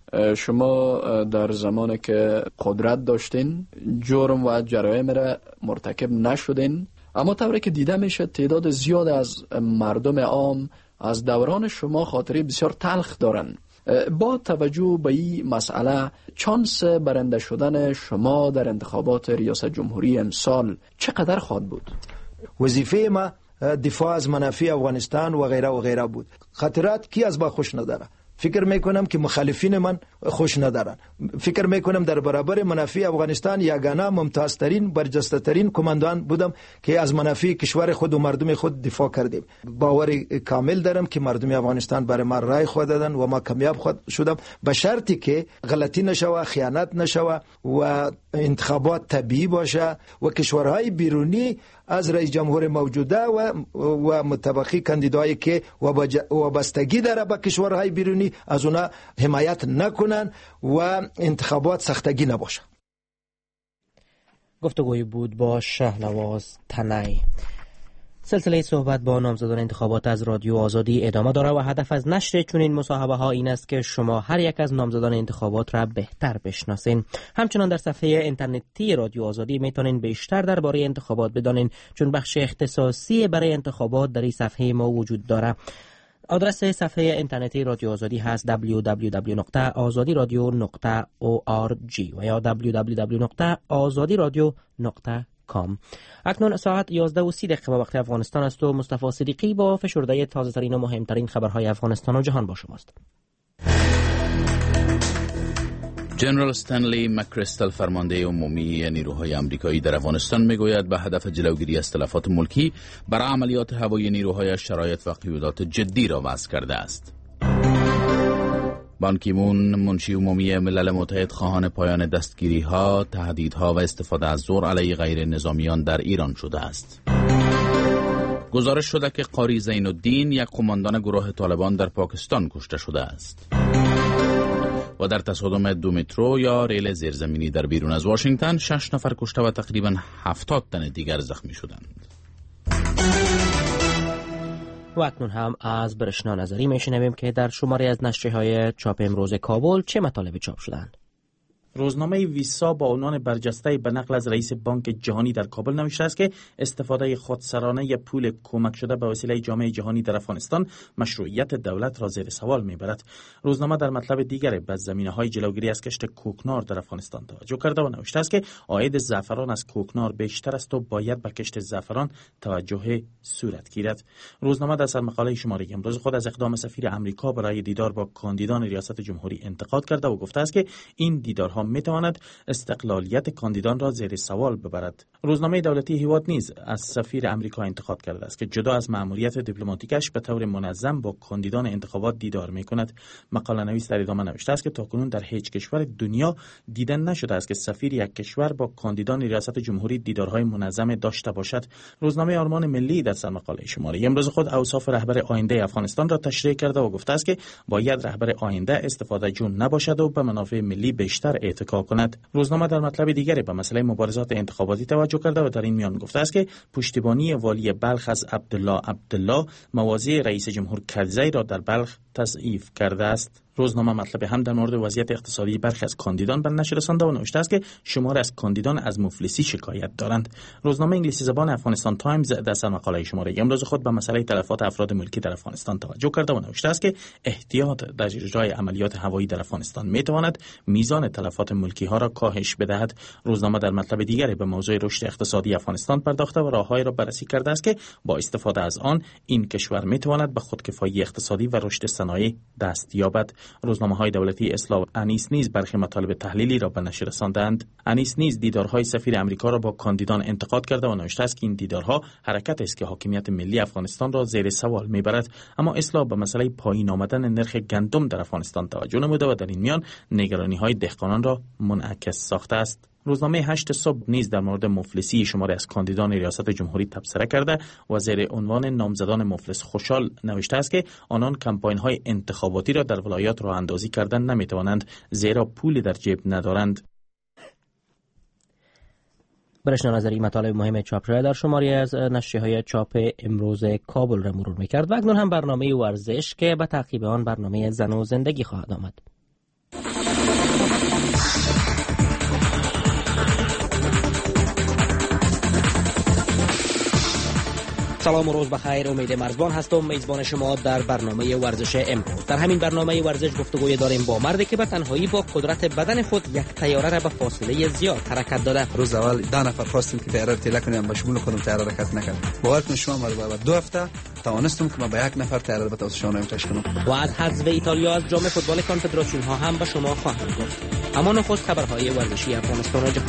شما در زمانی که قدرت داشتین جرم و جرایم را مرتکب نشدین، اما طوری که دیده میشه تعداد زیاد از مردم عام از دوران شما خاطره بسیار تلخ دارن. با توجه به این مسئله چانس برنده شدن شما در انتخابات ریاست جمهوری امسال چقدر خواهد بود؟ وظیفه ما دفاع از منافع افغانستان و غیره و غیره بود. خاطرات کی از با خوش نداره؟ فکر میکنم که مخالفین من خوش ندارن. فکر میکنم در برابر منافع افغانستان یگانه ممتازترین برجسته‌ترین کماندان بودم که از منافع کشور خود و مردم خود دفاع کردیم. باور کامل دارم که مردم افغانستان برای ما رای خود دادن و ما کامیاب شدم، به شرطی که غلطی نشوه، خیانت نشوه و انتخابات طبیعی باشه و کشورهای بیرونی از رئیس جمهور موجوده و متبقی کاندیدایی که وابستگی داره به کشورهای بیرونی از اونا حمایت نکنن و انتخابات سختگی نباشه. گفتگوی بود با شهنواز تنایی. سلسله صحبت با نامزدان انتخابات از رادیو آزادی ادامه داره و هدف از نشر چنین مصاحبه ها این است که شما هر یک از نامزدان انتخابات را بهتر بشناسین. همچنان در صفحه اینترنتی رادیو آزادی میتونین بیشتر درباره انتخابات بدانین، چون بخش اختصاصی برای انتخابات در این صفحه ما وجود داره. آدرس صفحه اینترنتی رادیو آزادی هست www.azadiradio.org و یا www.azadiradio.com. اکنون ساعت 11:30 به وقت افغانستان است و مصطفی صدیقی با فشرده تازه ترین و مهمترین خبرهای افغانستان و جهان با شماست. جنرال استنلی مکریستل فرمانده عمومی نیروهای آمریکایی در افغانستان میگوید به هدف جلوگیری از تلفات ملکی برای عملیات هوایی نیروهای شرایط و قیودات جدی را وضع کرده است. بان کی مون منشی عمومی ملل متحد خواهان پایان دستگیری‌ها، تهدیدها و استفاده از زور علیه غیر نظامیان در ایران شده است. گزارش شده که قاری زین الدین یک قماندان گروه طالبان در پاکستان کشته شده است. و در تصادم دو مترو یا ریل زیرزمینی در بیرون از واشنگتن 6 نفر کشته و تقریباً 70 تن دیگر زخمی شدند. و اکنون هم از برشنا نظری میشنویم که در شماری از نشریه‌های چاپ امروز کابل چه مطالبی چاپ شدند. روزنامه ویسا با عنوان برجسته به نقل از رئیس بانک جهانی در کابل نوشته است که استفاده خودسرانه پول کمک شده به وسیله جامعه جهانی در افغانستان مشروعیت دولت را زیر سوال میبرد. روزنامه در مطلب دیگری به زمینه‌های جلوگیری از کشت کوکنار در افغانستان توجه کرده و نوشته است که عاید زعفران از کوکنار بیشتر است و باید به کشت زعفران توجه صورت گیرد. روزنامه در سرمقاله شماره امروز خود از اقدام سفیر آمریکا برای دیدار با کاندیدان ریاست جمهوری انتقاد کرده و گفته است که این دیدارها میتواند استقلالیت کاندیدان را زیر سوال ببرد. روزنامه دولتی هیواد نیز از سفیر آمریکا انتقاد کرده است که جدا از مأموریت دیپلماتیکش به طور منظم با کاندیدان انتخابات دیدار میکند. مقاله نویس در ادامه نوشته است که تاکنون در هیچ کشور دنیا دیدن نشده است که سفیر یک کشور با کاندیدان ریاست جمهوری دیدارهای منظم داشته باشد. روزنامه آرمان ملی در سرمقاله شماره امروز خود اوصاف رهبر آینده افغانستان را تشریح کرده و گفته است که باید رهبر آینده استفاده جون نباشد و به منافع ملی بیشتر اتکا کند. روزنامه در مطلب دیگری به مسئله مبارزات انتخاباتی توجه کرده و در این میان گفته است که پشتیبانی والی بلخ از عبدالله موازی رئیس جمهور کرزی را در بلخ تضعیف کرده است. روزنامه مطلب هم در مورد وضعیت اقتصادی برخی از کاندیدان به نشر رسانده و نوشته است که شمار از کاندیدان از مفلسی شکایت دارند. روزنامه انگلیسی زبان افغانستان تایمز در سرمقاله شماره امروز خود به مسئله تلفات افراد ملکی در افغانستان توجه کرده و نوشته است که احتیاط در اجرای عملیات هوایی در افغانستان میتواند میزان تلفات ملکی ها را کاهش بدهد. روزنامه در مطلب دیگری به موضوع رشد اقتصادی افغانستان پرداخته و راههایی را بررسی کرده است که با استفاده از آن این کشور میتواند به خودکفایی اقتصادی و رشد صنایع دست یابد. روزنامه‌های دولتی اسلاو انیس نیز برخی مطالب تحلیلی را به نشر رساندند. انیس نیز دیدارهای سفیر آمریکا را با کاندیدان انتقاد کرده و نوشته است که این دیدارها حرکت است که حاکمیت ملی افغانستان را زیر سوال میبرد. اما اسلاو به مسئله پایین آمدن نرخ گندم در افغانستان توجه نموده و در این میان نگرانی‌های دهقانان را منعکس ساخته است. روزنامه 8 صبح نیز در مورد مفلسی شماری از کاندیدان ریاست جمهوری تبصره کرده و زیر عنوان نامزدان مفلس خوشحال نوشته است که آنان کمپاین‌های انتخاباتی را در ولایات راه اندازی کردن نمی‌توانند زیرا پولی در جیب ندارند. برشنا نظری مطالب مهم چاپ شده در شماری از نشریه‌های چاپ امروز کابل را مرور می‌کرد و اکنون هم برنامه ورزش که به تعقیب آن برنامه زن و زندگی خواهد آمد. سلام و روز بخیر. امید مرزبان هستم، میزبان شما در برنامه ورزش امروز. در همین برنامه ورزش گفتگوی داریم با مردی که به تنهایی با قدرت بدن خود یک طیاره را به فاصله زیاد حرکت داده. روز اول 10 نفر خواستیم که طیاره تیله کنیم، با شمول خودم طیاره حرکت نکرد. باور کنید شما بعد 2 هفته توانستم که با یک نفر طیاره به توسط شما امتحان کنم. و از حذف ایتالیا از جام فوتبال کنفدراسیون ها هم به شما خواهم گفت. اما نخست خبرهای ورزشی افغانستان و جهان.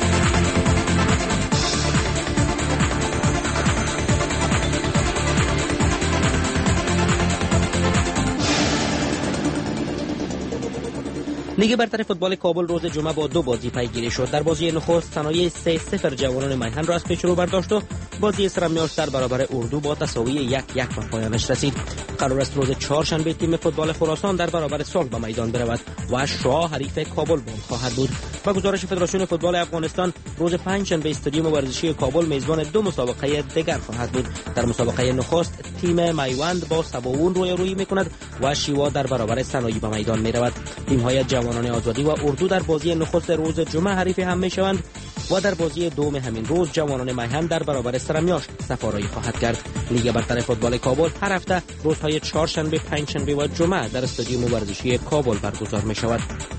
لیگ برتر فوتبال کابل روز جمعه با 2 بازی پیگیری شد. در بازی نخست صنایع 3-0 جوانان میهن را از پیش رو برداشت و بازی سرمیاش در برابر اردو با تساوی 1-1 به پایانش رسید. قرار است روز چهارشنبه تیم فوتبال خراسان در برابر سال به میدان برود و شاه حریف کابل خواهد بود. با گزارش فدراسیون فوتبال افغانستان روز پنجشنبه استادیوم ورزشی کابل میزبان 2 مسابقه دیگر خواهد بود. در مسابقه نخست تیم میوند با سباوون رویارویی میکند و شیوا در برابر صنایع به میدان میرود. تیم‌های جوانان آزادی و اردو در بازی نخست روز جمعه حریف هم میشوند و در بازی دوم همین روز جوانان میهن در برابر سرمیاش سفارایی خواهد کرد. لیگ برتر فوتبال کابل هر هفته روزهای چهارشنبه، پنجشنبه و جمعه در استادیوم ورزشی کابل برگزار می‌شود.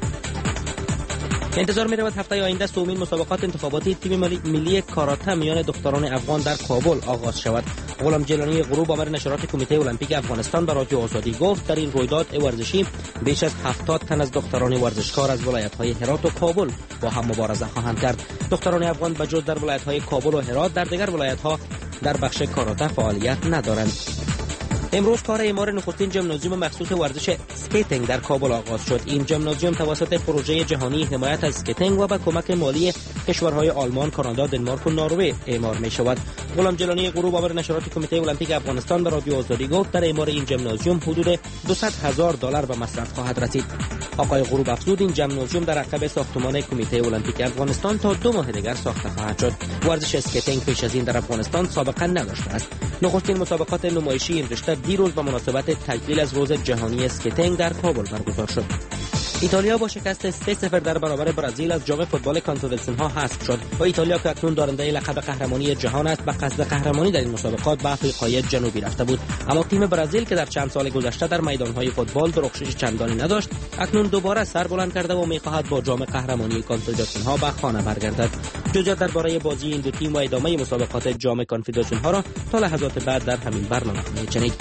انتظار می‌رود هفته آینده سومین مسابقات انتخاباتی تیم ملی کاراته میان دختران افغان در کابل آغاز شود. غلام جیلانی غروب آمر نشرات کمیته المپیک افغانستان به رادیو آزادی گفت در این رویداد ورزشی بیش از 70 تن از دختران ورزشکار از ولایت‌های هرات و کابل با هم مبارزه خواهند کرد. دختران افغان بجز در ولایت‌های کابل و هرات در دیگر ولایت‌ها در بخش کاراته فعالیت ندارند. امروز کار اعمار نخستین ژیمنازیوم مخصوص ورزش اسکیتینگ در کابل آغاز شد. این ژیمنازیوم توسط پروژه جهانی حمایت از اسکیتینگ و با کمک مالی کشورهای آلمان، کانادا، دنمارک و نروژ اعمار می شود. غلام جیلانی غروب آمر نشرات کمیته المپیک افغانستان به رادیو آزادی گفت در اعمار این ژیمنازیوم حدود $200,000 به مصرف خواهد رسید. آقای غروب افزود این ژیمنازیوم در عقب ساختمان کمیته المپیک افغانستان تا 2 ماه دیگر ساخته خواهد شد. ورزش اسکیتینگ پیش از این در افغانستان سابقه نداشته است. نخستین مسابقات نمایشی این رشته دیروز به مناسبت تجلیل از روز جهانی اسکیتینگ در کابل برگزار شد. ایتالیا با شکست 3-0 در برابر برزیل از جام فوتبال کنفدراسیون ها حذف شد و ایتالیا که اکنون دارنده لقب قهرمانی جهان است به قصد قهرمانی در این مسابقات به آفریقای جنوبی رفته بود. اما تیم برزیل که در چند سال گذشته در میدان‌های فوتبال درخشش چندانی نداشت اکنون دوباره سر بلند کرده و می‌خواهد با جام قهرمانی کنفدراسیون ها به خانه برگردد. جزئیات درباره بازی این دو تیم و ادامه مسابقات جام کنفدراسیون ها را تا لحظات بعد در همین برنامه می‌شنوید.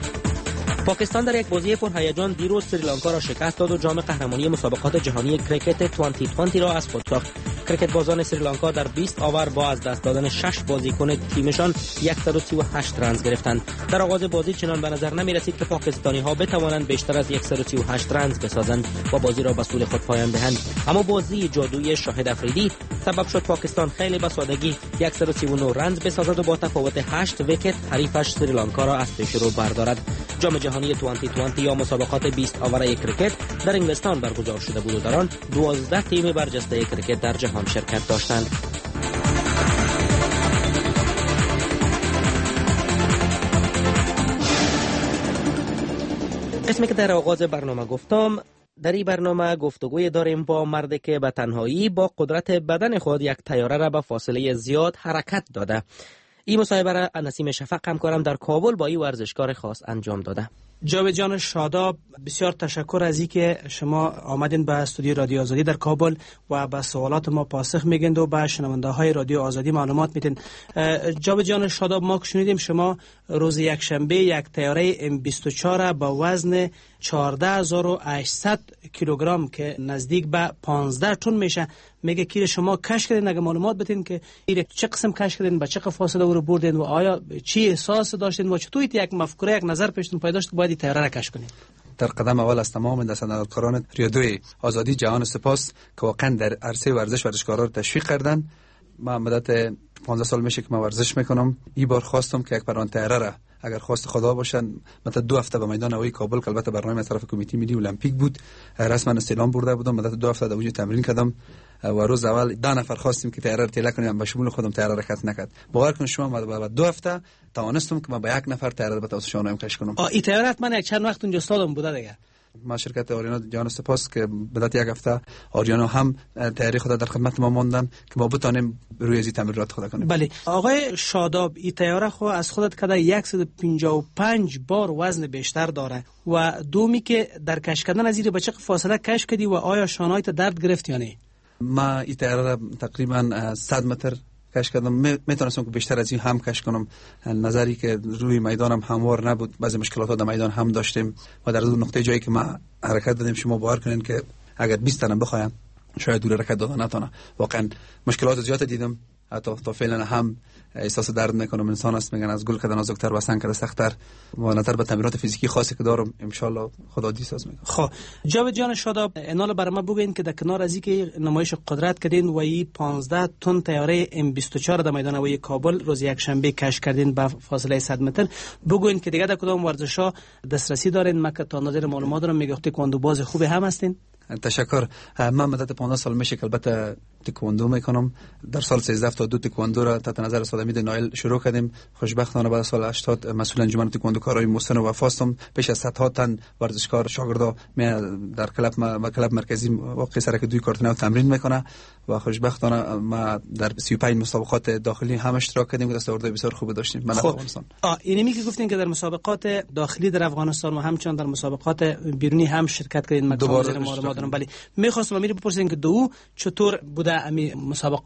پاکستان در یک بازی پرهیجان دیروز سریلانکا را شکست داد و جام قهرمانی مسابقات جهانی کریکت 2020 را از خود ساخت. کریکت بازان سریلانکا در 20 آور با از دست دادن 6 بازیکن تیمشان 138 رنز گرفتند. در آغاز بازی چنان به نظر نمی رسید که پاکستانی ها بتوانند بیشتر از 138 رنز بسازند و بازی را به سود خود پایان دهند. اما بازی جادویی شاهد افریدی سبب شد پاکستان خیلی به سادگی 139 رنز بسازد و با تفاوت 8 ویکت حریفش سریلانکا را از پیش رو بردارد. جام جهانی 2020 یا مسابقات 20 آوره کریکت در انگلستان برگزار شده بود و در آن 12 تیم برجسته کریکت در جهان شرکت داشتند. قسمی که در آغاز برنامه گفتم، در این برنامه گفتگوی داریم با مردی که به تنهایی با قدرت بدن خود یک طیاره را به فاصله زیاد حرکت داده. این مصاحبه را نسیم شفق همکارم در کابل با این ورزشکار خاص انجام داده. جاوید جان شاداب، بسیار تشکر از اینکه شما آمدین به استودیو رادیو آزادی در کابل و به سوالات ما پاسخ میگین و به شنونده های رادیو آزادی معلومات میدین. جاوید جان شاداب، ما شنیدیم شما روز یک شنبه یک طیاره M24 با وزن 14800 کیلوگرم که نزدیک به 15 تن میشه، میگه که شما کشف کردین. اگه معلومات بدین که چه قسم کشف کردین، به چه فاصله او رو بردین و آیا چی احساس داشتین و چطور یک مفکوره، یک نظر پیشتون پیدا شد که باید طیاره را کشف کنین؟ در قدم اول از تمام دستاندرکاران رادیوی آزادی جهان سپاس که واقعا در عرصه ورزش ورزشکارا رو تشویق کردن. ما مدت 15 سال میشه که من ورزش میکنم. این بار خواستم که یک پران طیاره را اگر خواست خدا باشن مدت 2 هفته به میدان هوایی کابل که البته برنامه از طرف کمیته ملی المپیک بود رسما استعلام برده بودم. مدت 2 هفته در وجود تمرین کردم و روز اول 10 نفر خواستیم که طیاره تیله کنیم، به شمول خودم طیاره حرکت نکرد. باور کنید شما بعد 2 هفته توانستم که من با یک نفر طیاره به توسط شما امتحان کنم. این طیاره حتما یک چند وقت اونجا استادم بوده دیگه. ما شرکت آریانا جهان سپاس که بدات یک هفته آریانا هم تیاری خود در خدمت ما ماندن که ما بتانیم روی از تمرینات خود کنیم. بله آقای شاداب، این تیاره خو از خودت کده 155 بار وزن بیشتر داره و دومی که در کش کردن از این به چه فاصله کش کردی و آیا شانهایت درد گرفت یا نه؟ ما این تیاره تقریبا 100 متر کش کردم. میتونستم که بیشتر از این هم کش کنم. نظری که روی میدانم هموار نبود، بعضی مشکلات در میدان هم داشتیم و در اون نقطه جایی که ما حرکت دادیم شما باور کنین که اگر 20 تنم بخوایم شاید دور حرکت دادن نتونه. واقعا مشکلات زیاد دیدم، حتی تا فعلا هم احساس درد میکنم. انسان است میگن از گل کردن نازک‌تر و سنگ کردن سخت‌تر. و نظر به تمرینات فیزیکی خاصی که دارم ان شاء الله خدا دیساز میکنه. خب جاوید جان شاداب، اینال برام بگین که در کنار از اینکه نمایش قدرت کردین و این 15 تن طیاره M24 در میدان هوایی کابل روز یک شنبه کش کردین با فاصله 100 متر، بگوین که دیگه در کدام ورزش‌ها دسترسی دارین؟ ما که تا نظر معلومات دارم میگه تکواندو باز خوبه هم هستین. تشکر. من مدت 15 سال میشه که البته تکواندو میکنم. در سال 13 تا 2 تکواندو را تحت نظر استاد امید نایل شروع کردیم. خوشبختانه بعد از سال 80 مسئول انجمن تکواندو کارای مستن و وفاستم. پیش از 100 تن ورزشکار شاگردا در کلب مرکزی واقع سرک دوی کارتنه تمرین میکنه و خوشبختانه ما در 35 مسابقات داخلی هم اشتراک کردیم که دستاوردهای بسیار خوب داشتیم من در افغانستان. اینمی که گفتین که در مسابقات داخلی در افغانستان و همچنین در مسابقات بیرونی هم شرکت کردین، مطلب معلومات دارم. ولی میخواستم امیر بپرسین که دو چطور بوده امی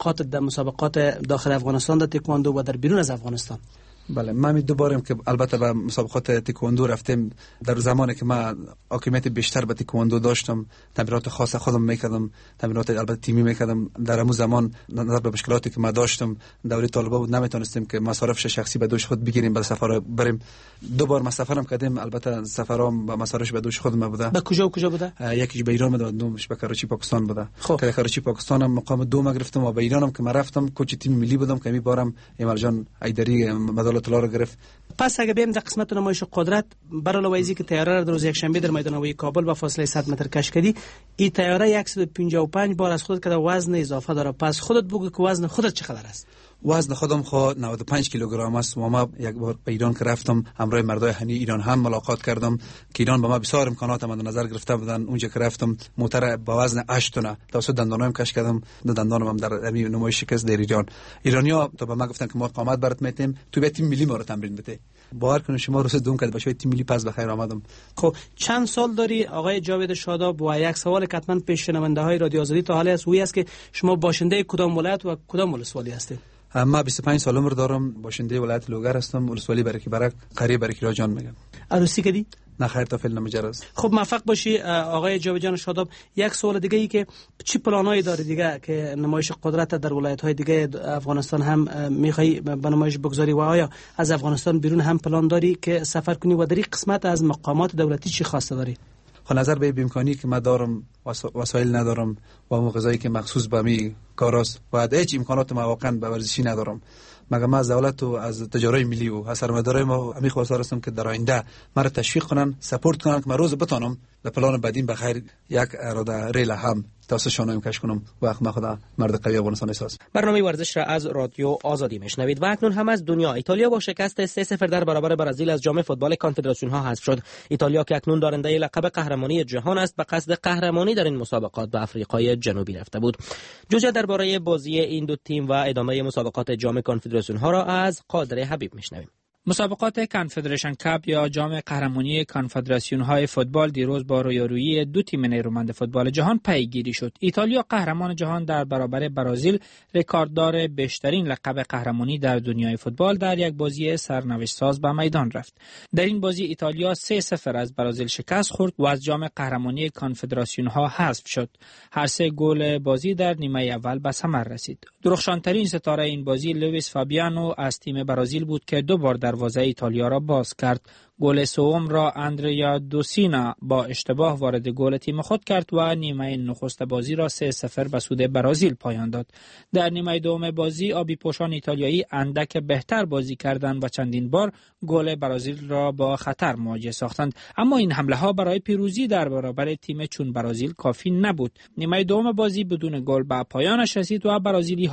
مسابقات داخل افغانستان در تکواندو و در بیرون از افغانستان؟ بله ما می دوباریم که البته به مسابقات تکواندو رفتیم. در زمانی که ما حاکمیت بیشتر به تکواندو داشتم تمرینات خاص خودم میکردم، تمرینات البته تیمی میکردم. در همون زمان نظر به مشکلاتی که ما داشتم دوره طالبا بود نمیتونستیم که مصارف شخصی به دوش خود بگیریم به سفر بریم. دوبار ما سفرم کردیم، البته سفرام با مصارف به دوش خودم بوده. به کجا و کجا بوده؟ یکیش به ایران بوده، دومش به کراچی پاکستان بوده. که کراچی پاکستان مقام دوم گرفتم و به ایرانم که ما رفتم کوچ تیم ملی بودم که می بارم ایمال جان ایدری مدال طلا رو گرفت. پس اگه بیم در قسمت نمایش قدرت برای وایزی که تیاره در روز یک شنبه در میدان هوایی کابل با فاصله 100 متر کش کردی، این تیاره 155 بار از خودت که وزن اضافه داره. پس خودت بگو که وزن خودت چقدر است؟ وزن خودم 95 کیلوگرم است و ما یک بار به ایران که رفتم همراه مردای هنی ایران هم ملاقات کردم که ایران به ما بسیار امکانات مد نظر گرفته بودن. اونجا که رفتم موتر با وزن 8 تن توسط دندانایم کش کردم. دندانم هم در همین نمایش شکست در ایران. ایرانیا تو به ما گفتن که ما قامت برات میتیم، تو به تیم ملی ما رو تمرین بده. باور کنید شما روز دوم کرد باشه تیم ملی پس بخیر آمدم. خب چند سال داری آقای جاوید شاداب؟ و یک سوال که حتما پیش شنونده های رادیو آزادی تا حالی است، وی است که شما باشنده کدام ولایت و کدام ولسوالی هستید؟ ما 25 سال عمر دارم، باشنده ولایت لوگر هستم، ولسوالی برکی برک، قریب برکی راجان میگم. عروسی کردی؟ نه خیر تا فعلا مجرد. خب موفق باشی آقای جاوید جان شاداب. یک سوال دیگه ای که چی پلانایی داری دیگه که نمایش قدرت در ولایت‌های دیگه افغانستان هم می‌خوای به نمایش بگذاری و آیا از افغانستان بیرون هم پلان داری که سفر کنی و در این قسمت از مقامات دولتی چی خواسته داری؟ خب نظر به امکانی که ما دارم وسایل ندارم و موقعی که مخصوص به می کاراست و هیچ امکانات ما واقعا به ورزشی ندارم. مگر ما از دولت و از تجاری ملی و از سرمایه‌دارای ما همی خواستار هستم که در آینده مرا تشویق کنن، سپورت کنن که من روز بتونم به پلان بعدین بخیر یک اراده ریل هم توسط شانه‌ام کش کنم و ما خدا مرد قوی افغانستان احساس. برنامه ورزش را از رادیو آزادی میشنوید و اکنون هم از دنیا. ایتالیا با شکست 3-0 در برابر برزیل از جام فوتبال کانفدراسیون ها حذف شد. ایتالیا که اکنون دارنده لقب قهرمانی جهان است به قصد قهرمانی در این مسابقات به آفریقای جنوبی رفته بود. جوجه درباره بازی این دو تیم و ادامه مسابقات جام کانفدراسیون ها را از قادر حبیب میشنویم. مسابقات کانفدریشن کاپ یا جام قهرمانی کانفدراسیون های فوتبال دیروز با رویارویی دو تیم نیرومند فوتبال جهان پیگیری شد. ایتالیا قهرمان جهان در برابر برزیل رکورددار بیشترین لقب قهرمانی در دنیای فوتبال در یک بازی سرنوشت ساز به میدان رفت. در این بازی ایتالیا 3-0 از برزیل شکست خورد و از جام قهرمانی کانفدراسیون ها حذف شد. هر سه گل بازی در نیمه اول به ثمر رسید. درخشانترین ستاره این بازی لوئیس فابیانو از تیم برزیل بود که دو بار دروازه ایتالیا را باز کرد. گل سوم را اندریا دوسینا با اشتباه وارد گل تیم خود کرد و نیمه نخست بازی را 3-0 به سود برزیل پایان داد. در نیمه دوم بازی آبی پوشان ایتالیایی اندک بهتر بازی کردند و چندین بار گل برزیل را با خطر مواجه ساختند، اما این حمله ها برای پیروزی در برابر تیم چون برزیل کافی نبود. نیمه دوم بازی بدون گل به پایانش رسید و برزیلی ها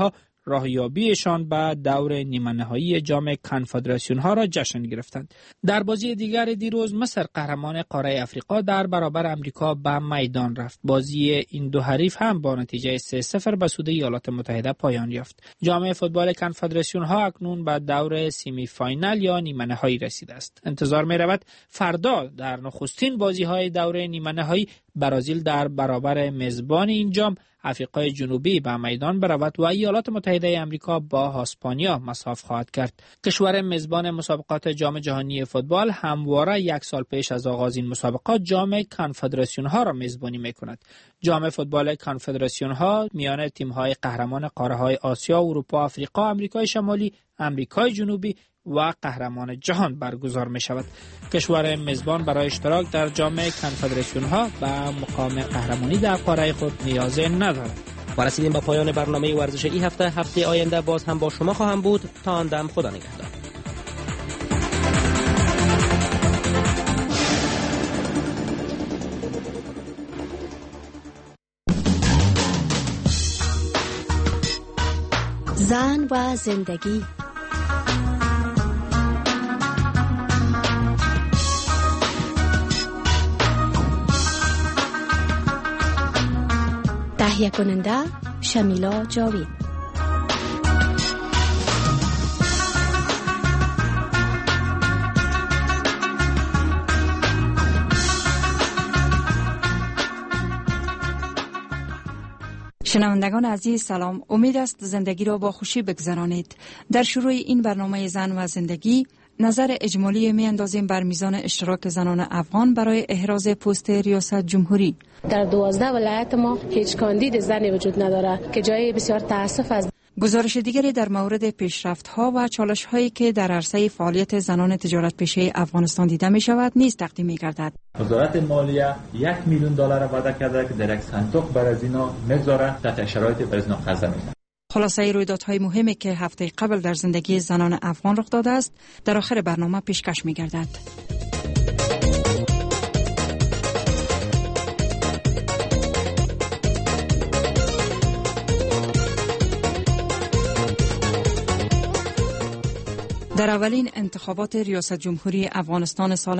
راهیابیشان به دور نیمه نهایی جام کنفدراسیون ها را جشن گرفتند. در بازی دیگر دیروز مصر قهرمان قاره افریقا در برابر امریکا به میدان رفت. بازی این دو حریف هم با نتیجه 3-0 به سود ایالات متحده پایان یافت. جام فوتبال کنفدراسیون ها اکنون به دور سیمی فاینال یا نیمه نهایی رسیده است. انتظار می رود فردا در نخستین بازی های دور نیمه نهایی برزیل در برابر میزبان این جام آفریقای جنوبی به میدان برود و ایالات متحده آمریکا با اسپانیا مصاف خواهد کرد. کشور میزبان مسابقات جام جهانی فوتبال همواره یک سال پیش از آغاز این مسابقات جام کنفدراسیون ها را میزبانی میکند. جام فوتبال کنفدراسیون ها میان تیم های قهرمان قاره های آسیا، اروپا، آفریقا، آمریکای شمالی، آمریکای جنوبی و قهرمان جهان برگزار می شود. کشور میزبان برای اشتراک در جام کنفدراسیون ها به مقام قهرمانی در قاره خود نیاز ندارد. و رسیدیم به پایان برنامه ورزش این هفته آینده باز هم با شما خواهم بود. تا آن دم خدا نگهدار. زن و زندگی. تهیه کننده شمیلا جاوید. شنوندگان عزیز سلام، امید است زندگی را با خوشی بگذرانید. در شروع این برنامه زن و زندگی نظر اجمالی می اندازیم بر میزان اشتراک زنان افغان برای احراز پست ریاست جمهوری. در 12 ولایت ما هیچ کاندید زنی وجود نداره که جای بسیار تأسف است. گزارش دیگری در مورد پیشرفت‌ها و چالش‌هایی که در عرصه فعالیت زنان تجارت پیشه افغانستان دیده می‌شود نیز تقدیم می‌گردد. وزارت مالیه $1 میلیون وعده کرده که در یک صندوق برای اینا می‌ذاره تحت شرایط بزن خزه می‌کنه. خلاصه رویدادهای مهمی که هفته قبل در زندگی زنان افغان رخ داده است در آخر برنامه پیشکش می‌گردد. در اولین انتخابات ریاست جمهوری افغانستان سال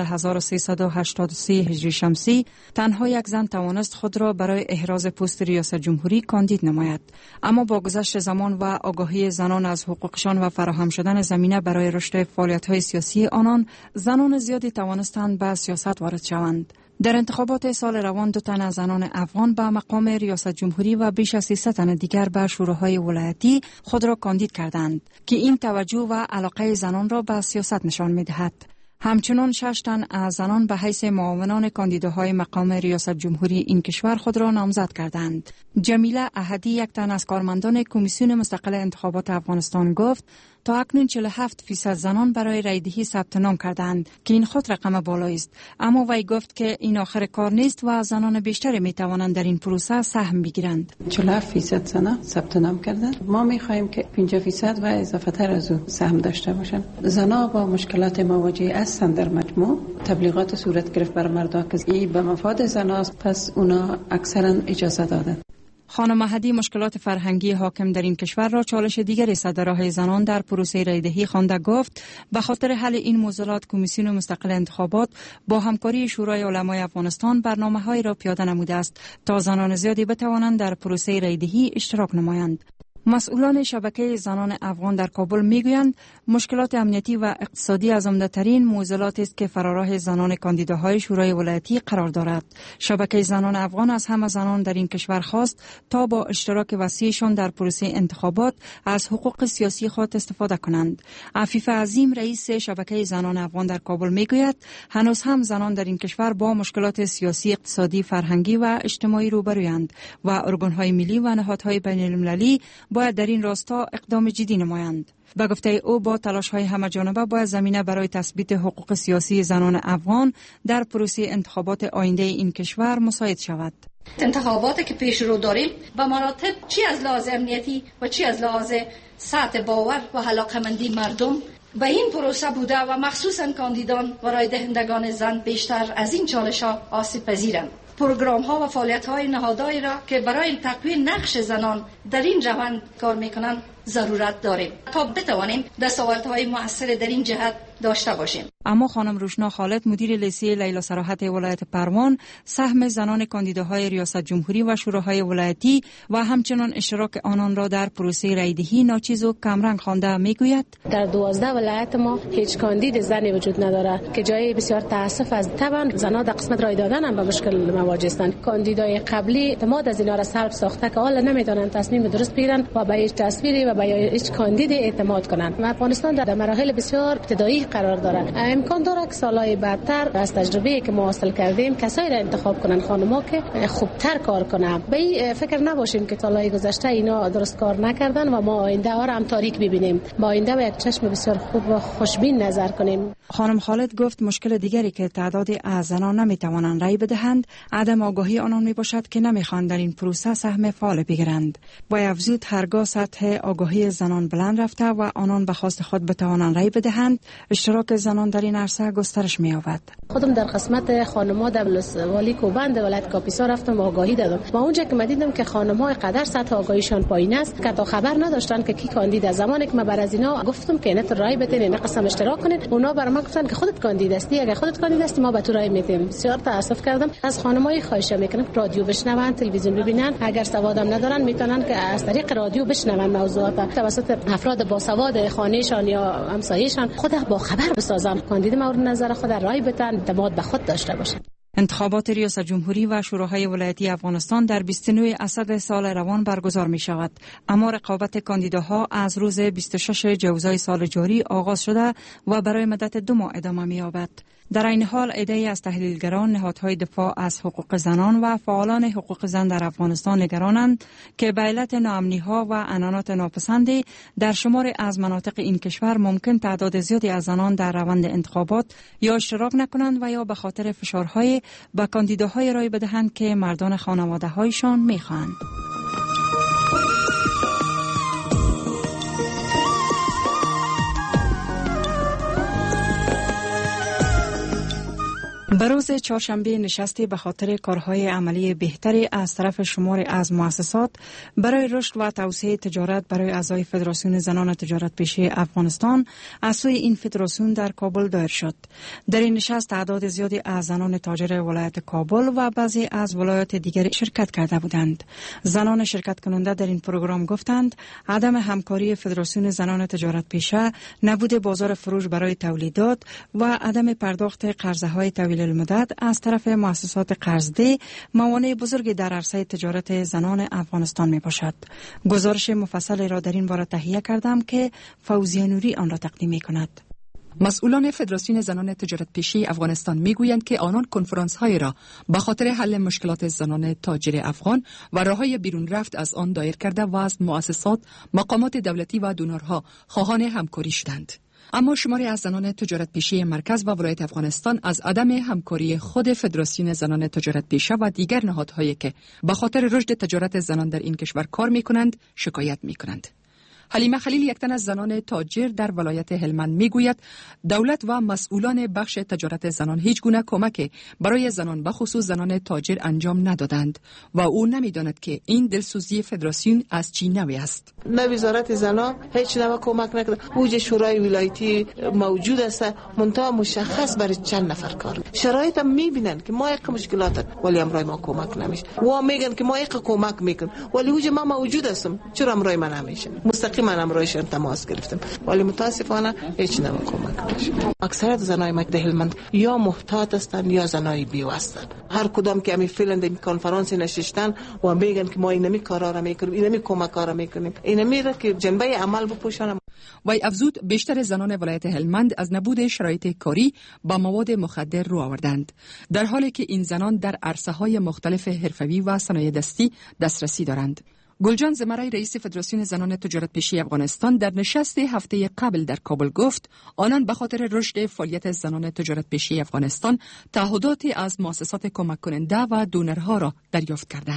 1383 هجری شمسی تنها یک زن توانست خود را برای احراز پست ریاست جمهوری کاندید نماید، اما با گذشت زمان و آگاهی زنان از حقوقشان و فراهم شدن زمینه برای رشد فعالیت‌های سیاسی آنان، زنان زیادی توانستند به سیاست وارد شوند. در انتخابات سال روان 2 تن از زنان افغان به مقام ریاست جمهوری و بیش از 300 تن دیگر به شوراهای ولایتی خود را کاندید کردند که این توجه و علاقه زنان را به سیاست نشان می‌دهد. همچنان 6 تن از زنان به حیث معاونان کاندیداهای مقام ریاست جمهوری این کشور خود را نامزد کردند. جمیله احدی، یک تن از کارمندان کمیسیون مستقل انتخابات افغانستان، گفت تا اکنون 47% زنان برای رایدهی ثبت نام کردند که این خود رقم بالایی است، اما وی گفت که این آخر کار نیست و زنان بیشتری می توانند در این پروسه سهم بگیرند. 47% زنان ثبت نام کردند. ما می خواهیم که 50% و اضافه تر از او سهم داشته باشند. زنان با مشکلات مواجه هستند در مجموع. تبلیغات صورت گرفت بر مردان که این به مفاد زنان است، پس اونا اکثرا اجازه دادند. خانم مهدی مشکلات فرهنگی حاکم در این کشور را چالش دیگری است در راه زنان در پروسه رایدهی خوانده. گفت به خاطر حل این معضلات کمیسیون مستقل انتخابات با همکاری شورای علمای افغانستان برنامه‌هایی را پیاده نموده است تا زنان زیادی بتوانند در پروسه رایدهی اشتراک نمایند. مسئولان شبکه زنان افغان در کابل میگویند مشکلات امنیتی و اقتصادی از عمده‌ترین معضلاتی است که فراراه زنان کاندیداهای شورای ولایتی قرار دارد. شبکه زنان افغان از همه زنان در این کشور خواست تا با اشتراک وسیعشان در پروسه انتخابات از حقوق سیاسی خود استفاده کنند. عفیف عظیم، رئیس شبکه زنان افغان در کابل میگوید هنوز هم زنان در این کشور با مشکلات سیاسی، اقتصادی، فرهنگی و اجتماعی روبرویند و ارگان‌های ملی و نهادهای بین‌المللی باید در این راستا اقدام جدی نمایند. به گفته او با تلاش‌های همه‌جانبه باید زمینه برای تثبیت حقوق سیاسی زنان افغان در پروسه انتخابات آینده این کشور مساعد شود. انتخاباتی که پیش رو داریم به مراتب چی از لحاظ امنیتی و چی از لحاظ سطح باور و علاقه‌مندی مردم به این پروسه بوده و مخصوصاً کاندیدان و رای دهندگان زن بیشتر از این چالش‌ها آسیب پذیرند. پروگرام ها و فعالیت های نهادهایی را که برای تقویت نقش زنان در این روند کار میکنند ضرورت داریم تا بتوانیم دستاوردهای مؤثر در این جهت داشته باشیم. اما خانم روشنا خالد مدیر لیسه لیلا صراحت ولایت پروان سهم زنان کاندیداهای ریاست جمهوری و شوراهای ولایتی و همچنان اشتراک آنان را در پروسه رایدهی ناچیز و کمرنگ خوانده میگوید در 12 ولایت ما هیچ کاندید زنی وجود نداره که جای بسیار تاسف از طبعا زنان در قسمت رای دادن هم به مشکل مواجه هستند. کاندیدای قبلی اعتماد از اینا را سلب ساخته که حالا نمیدونن تصمیم درست بگیرن و به هیچ تصویری و به هیچ کاندید اعتماد کنن. و افغانستان در مراحل بسیار ابتدایی قرار داره. امکان داره که سالهای بعدتر از تجربه‌ای که ما حاصل کردیم کسایی را انتخاب کنن خانم‌ها که خوبتر کار کنن. به این فکر نباشیم که سالهای گذشته اینا درست کار نکردن و ما آینده ها را هم تاریک ببینیم. با آینده با یک چشم بسیار خوب و خوشبین نظر کنیم. خانم خالد گفت مشکل دیگری که تعداد از زنان نمیتوانند رای بدهند عدم آگاهی آنان میباشد که نمیخواهند در این پروسه سهم فعال بگیرند. و افزود هرگاه سطح آگاهی زنان بلند رفته و آنان به خواست خود بتوانند رای بدهند اشتراک زنان در این عرصه گسترش می‌یابد. خودم در قسمت خانم‌ها در والی کوبند ولایت کاپیسا رفتم آگاهی دادم. ما اونجا که دیدم که خانم‌ها قدر سطح آگاهیشان پایین است که تا خبر نداشتن که کی کاندید. از زمانی که من بر از اینا گفتم که نه رای بدین نه قسم اشتراک کنین اونا بر من گفتن که خودت کاندید هستی اگه خودت کاندید هستی ما به تو رای میدیم. بسیار تاسف کردم. از خانم‌های خواهش میکنم رادیو بشنون تلویزیون ببینن اگر سوادم ندارن میتونن که از طریق رادیو بشنون موضوعات توسط افراد با سواد خانه‌شان یا همسایه‌شان خود با خبر بسازن کاندید مورد نظر خود رای بدن اعتماد به خود داشته باشند. انتخابات ریاست جمهوری و شوراهای ولایتی افغانستان در 29 اسد سال روان برگزار می شود. اما رقابت کاندیداها از روز 26 جوزای سال جاری آغاز شده و برای مدت 2 ماه ادامه می یابد. در این حال عده‌ای از تحلیلگران نهادهای دفاع از حقوق زنان و فعالان حقوق زن در افغانستان نگرانند که به علت ناامنی‌ها و عنانات ناپسندی در شمار از مناطق این کشور ممکن تعداد زیادی از زنان در روند انتخابات یا اشتراک نکنند و یا به خاطر فشارهای به کاندیداهای رای بدهند که مردان خانواده‌هایشان می‌خواهند. بروز چهارشنبه نشستی به خاطر کارهای عملی بهتری از طرف شمار از مؤسسات برای رشد و توسعه تجارت برای اعضای فدراسیون زنان تجارت پیشه افغانستان از سوی این فدراسیون در کابل دایر شد. در این نشست تعداد زیادی از زنان تاجر ولایت کابل و بعضی از ولایات دیگر شرکت کرده بودند. زنان شرکت کننده در این پروگرام گفتند عدم همکاری فدراسیون زنان تجارت پیشه، نبود بازار فروش برای تولیدات و عدم پرداخت قرضه‌های طویل المدت از طرف مؤسسات قرضده موانع بزرگی در عرصه تجارت زنان افغانستان می باشد. گزارش مفصل را در این باره تهیه کردم که فوزیه نوری آن را تقدیم می کند. مسئولان فدراسیون زنان تجارت پیشه افغانستان میگویند که آنان کنفرانس های را به خاطر حل مشکلات زنان تاجر افغان و راههای بیرون رفت از آن دایر کرده و از مؤسسات، مقامات دولتی و دونرها خواهان همکاری شدند. اما شماری از زنان تجارت پیشه مرکز و ولایت افغانستان از عدم همکاری خود فدراسیون زنان تجارت پیشه و دیگر نهادهایی که به خاطر رشد تجارت زنان در این کشور کار می‌کنند شکایت می‌کنند. حلیمه خلیل یک تن از زنان تاجر در ولایت هلمند میگوید دولت و مسئولان بخش تجارت زنان هیچ گونه کمک برای زنان به خصوص زنان تاجر انجام ندادند و او نمیداند که این دلسوزی فدراسیون از چی نوع است. نه وزارت زنان هیچ نوع کمک نکرد. اوج شورای ولایتی موجود است منتها مشخص برای چند نفر کار. شرایط هم میبینن که ما یک مشکلات ولی امرای ما کمک نمیشه. و میگن که ما یک کمک میکنیم ولی اوج ما موجود هستم چرا امرای ما نمیشه. من امروزشان تماس گرفتم ولی متاسفانه هیچ نوع کمک نشد. اکثریت زنای مکتب هلمند یا محتاط هستند یا زنای بیوه هستند. هر کدام که می فیلند این کنفرانس نشستن و میگن که ما اینمی کارا را میکنیم اینمی کمکا را میکنیم اینمی را که جنبه عمل بپوشانم. وی افزود بیشتر زنان ولایت هلمند از نبود شرایط کاری با مواد مخدر رو آوردند در حالی که این زنان در عرصه‌های مختلف حرفه‌ای و صنایع دستی دسترسی دارند. گلجان زمرای رئیس فدراسیون زنان تجارت پیشه افغانستان در نشست هفته قبل در کابل گفت آنان به خاطر رشد فعالیت زنان تجارت پیشه افغانستان تعهداتی از مؤسسات کمک کننده و دونرها را دریافت کردند.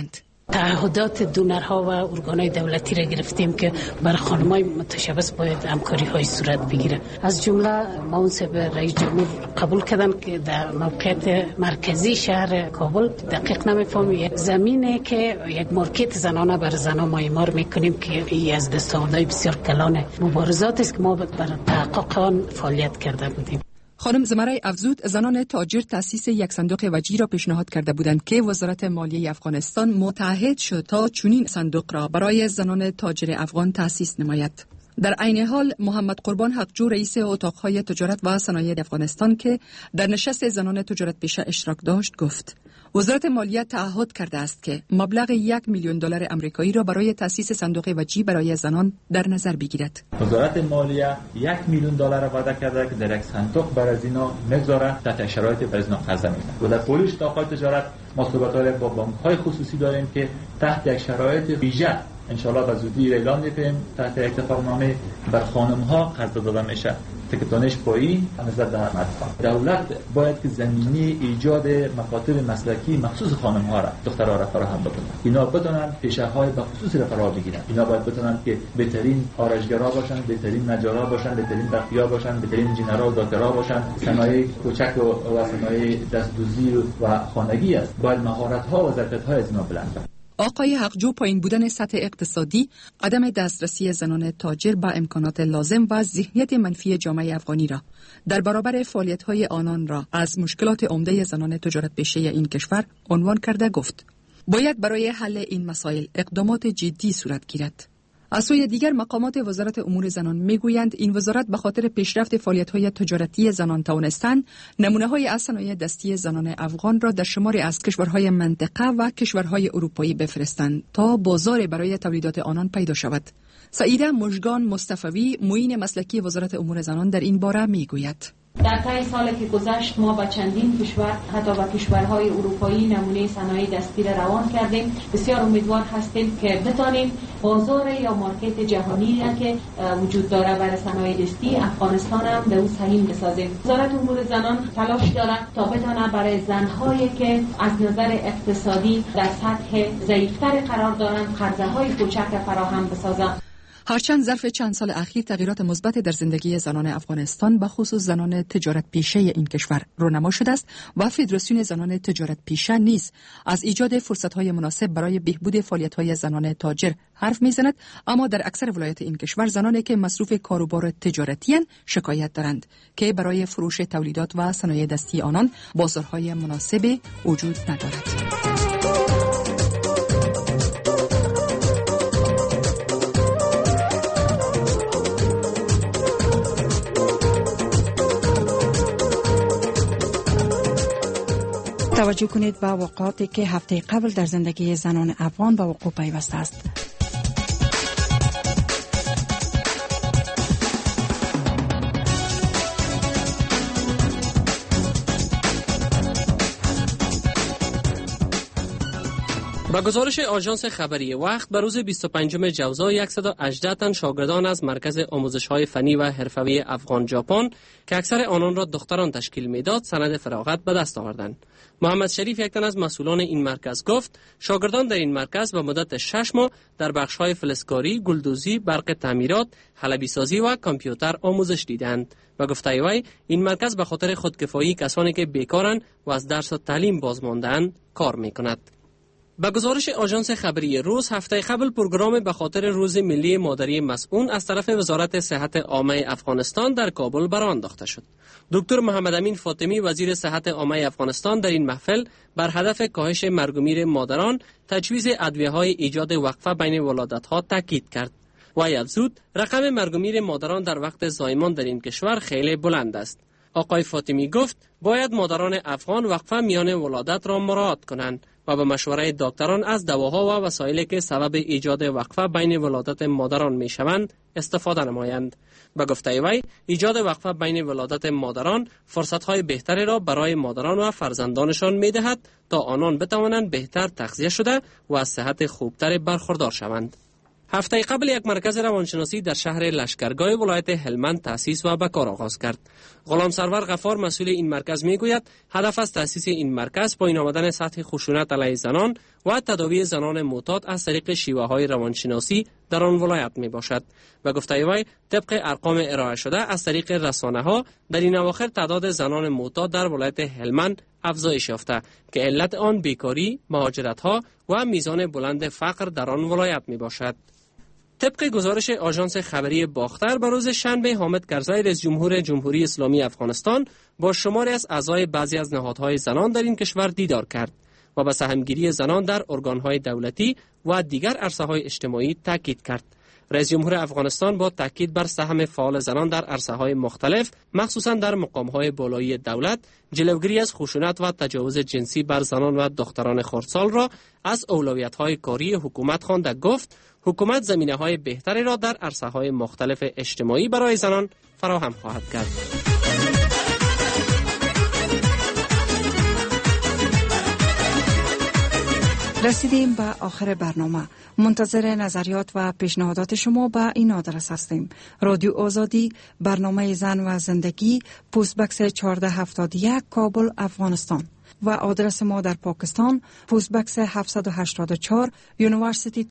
تعهدات دونرها و ارگانهای دولتی را گرفتیم که برای خانم‌های متشبث باید همکاری‌های صورت بگیره. از جمله منصب رئیس جمهور قبول کردن که در موقعیت مرکزی شهر کابل، دقیق نمی‌فهمم، یک زمینه که یک مارکت زنانه برای زنان ما اعمار می‌کنیم که این از دستاوردهای بسیار کلان مبارزات است که ما برای تحقق آن فعالیت کرده بودیم. خانم زمره افزود زنان تاجر تأسیس یک صندوق وجی را پیشنهاد کرده بودند که وزارت مالیه افغانستان متعهد شد تا چنین صندوق را برای زنان تاجر افغان تأسیس نماید. در عین حال محمد قربان حقجو رئیس اتاقهای تجارت و صنایع افغانستان که در نشست زنان تجارت پیشه اشتراک داشت گفت وزارت مالیه تعهد کرده است که مبلغ $1,000,000 آمریکایی را برای تأسیس صندوق وجی برای زنان در نظر بگیرد. وزارت مالیه $1,000,000 وعده کرده که در یک صندوق برای اینا میگذاره تحت شرایط برای اینا قرضه میده. و در پولیش اتاقهای تجارت ما صحبت‌های با بانک‌های خصوصی داریم که تحت یک شرایط ویژه انشالله به زودی اعلام می‌کنیم تحت اتفاقنامه بر خانم‌ها قرض داده میشه. تکتونش پایی نظر در مدفع. دولت باید که زمینی ایجاد مکاتب مسلکی مخصوص خانم‌ها را دخترها را فراهم بکنه. اینا بتونن پیشه‌های به خصوص را فرا بگیرن. اینا باید بتونن که بهترین آرایشگرا باشن، بهترین نجارا باشن، بهترین بخیا باشن، بهترین انجینرها و دکترها باشن. صنایع کوچک و صنایع دستدوزی و خانگی است. باید مهارت‌ها و ظرفیت‌های از اینا بلند. آقای حقجو پایین بودن سطح اقتصادی، عدم دسترسی زنان تاجر به امکانات لازم و ذهنیت منفی جامعه افغانی را در برابر فعالیت‌های آنان را از مشکلات عمده زنان تجارت پیشه این کشور عنوان کرده گفت باید برای حل این مسائل اقدامات جدی صورت گیرد. از سوی دیگر مقامات وزارت امور زنان میگویند این وزارت به خاطر پیشرفت فعالیت‌های تجارتی زنان توانستند نمونه‌های از صنایع دستی زنان افغان را در شماری از کشورهای منطقه و کشورهای اروپایی بفرستند تا بازار برای تولیدات آنان پیدا شود. سعیده مژگان مصطفی معین مسلکی وزارت امور زنان در این باره میگوید در طی سالی که گذشت ما با چندین کشور حتی با کشورهای اروپایی نمونه صنایع دستی را روان کردیم. بسیار امیدوار هستیم که بتانیم بازار یا مارکت جهانی را که وجود داره برای صنایع دستی افغانستان هم به اون سهیم بسازیم. وزارت امور زنان تلاش داره تا بتونه برای زنهایی که از نظر اقتصادی در سطح ضعیفتر قرار دارند قرضه‌های کوچک فراهم بسازه. هرچند ظرف چند سال اخیر تغییرات مثبت در زندگی زنان افغانستان به خصوص زنان تجارت پیشه این کشور رونما شده است و فدراسیون زنان تجارت پیشه نیز از ایجاد فرصت‌های مناسب برای بهبود فعالیت‌های زنان تاجر حرف می‌زند، اما در اکثر ولایات این کشور زنانی که مصروف کاروبار تجارتی اند شکایت دارند که برای فروش تولیدات و صنایع دستی آنان بازارهای مناسب وجود ندارد. توجه کنید به واقعاتی که هفته قبل در زندگی زنان افغان به وقوع پیوسته است. با گزارش آژانس خبری وقت به روز 25 جوزا 118 تن شاگردان از مرکز آموزش‌های فنی و حرفه‌ای افغان ژاپن که اکثر آنان را دختران تشکیل میداد سند فراغت به دست آوردند. محمد شریف یک تن از مسئولان این مرکز گفت شاگردان در این مرکز به مدت 6 ماه در بخش‌های فلزکاری، گلدوزی، برق تعمیرات، حلبی سازی و کامپیوتر آموزش دیدند. و گفته وی این مرکز به خاطر خودکفایی کسانی که بیکارند و از درس و تعلیم بازمانده‌اند کار می‌کند. با گزارش آژانس خبری روز هفته قبل پروگرام به خاطر روز ملی مادری مسئول از طرف وزارت صحت عامه افغانستان در کابل برآورده انداخته شد. دکتر محمد امین فاطمی وزیر صحت عامه افغانستان در این محفل بر هدف کاهش مرگ و میر مادران تجویز ادویه‌های ایجاد وقفه بین ولادت‌ها تاکید کرد. وی افزود رقم مرگ و میر مادران در وقت زایمان در این کشور خیلی بلند است. آقای فاطمی گفت باید مادران افغان وقفه میان ولادت را مراعات کنند و به مشوره دکتران از دواها و وسایلی که سبب ایجاد وقفه بین ولادت مادران می شوند استفاده نمایند. به گفته وی ایجاد وقفه بین ولادت مادران فرصت‌های بهتری را برای مادران و فرزندانشان می دهد تا آنان بتوانند بهتر تغذیه شده و از صحت خوبتر برخوردار شوند. هفته قبل یک مرکز روانشناسی در شهر لشکرگاه ولایت هلمند تأسیس و به کار آغاز کرد. غلام سرور غفار مسئول این مرکز میگوید هدف از تأسیس این مرکز پایین آمدن سطح خشونت علیه زنان و تداوی زنان معتاد از طریق شیوه‌های روانشناسی در آن ولایت می باشد. و گفته وی طبق ارقام ارائه شده از طریق رسانه‌ها در این اواخر تعداد زنان معتاد در ولایت هلمند افزایش یافته که علت آن بیکاری، مهاجرت‌ها و میزان بلند فقر در آن ولایت می باشد. طبق گزارش آژانس خبری باختر به روز شنبه حامد کرزی رئیس جمهور جمهوری اسلامی افغانستان با شماری از اعضای بعضی از نهادهای زنان در این کشور دیدار کرد و به سهمگیری زنان در ارگانهای دولتی و دیگر عرصه‌های اجتماعی تاکید کرد. رئیس جمهور افغانستان با تاکید بر سهم فعال زنان در عرصه‌های مختلف مخصوصاً در مقام‌های بالایی دولت جلوگیری از خشونت و تجاوز جنسی بر زنان و دختران خردسال را از اولویت‌های کاری حکومت خوانده گفت حکومت زمینه‌های بهتری را در عرصه‌های مختلف اجتماعی برای زنان فراهم خواهد کرد. رسیدیم به آخر برنامه. منتظر نظریات و پیشنهادات شما به این آدرس هستیم: رادیو آزادی، برنامه زن و زندگی، پست بکس 1471 کابل، افغانستان. و آدرس ما در پاکستان: پست بکس 784 یونیورسیتی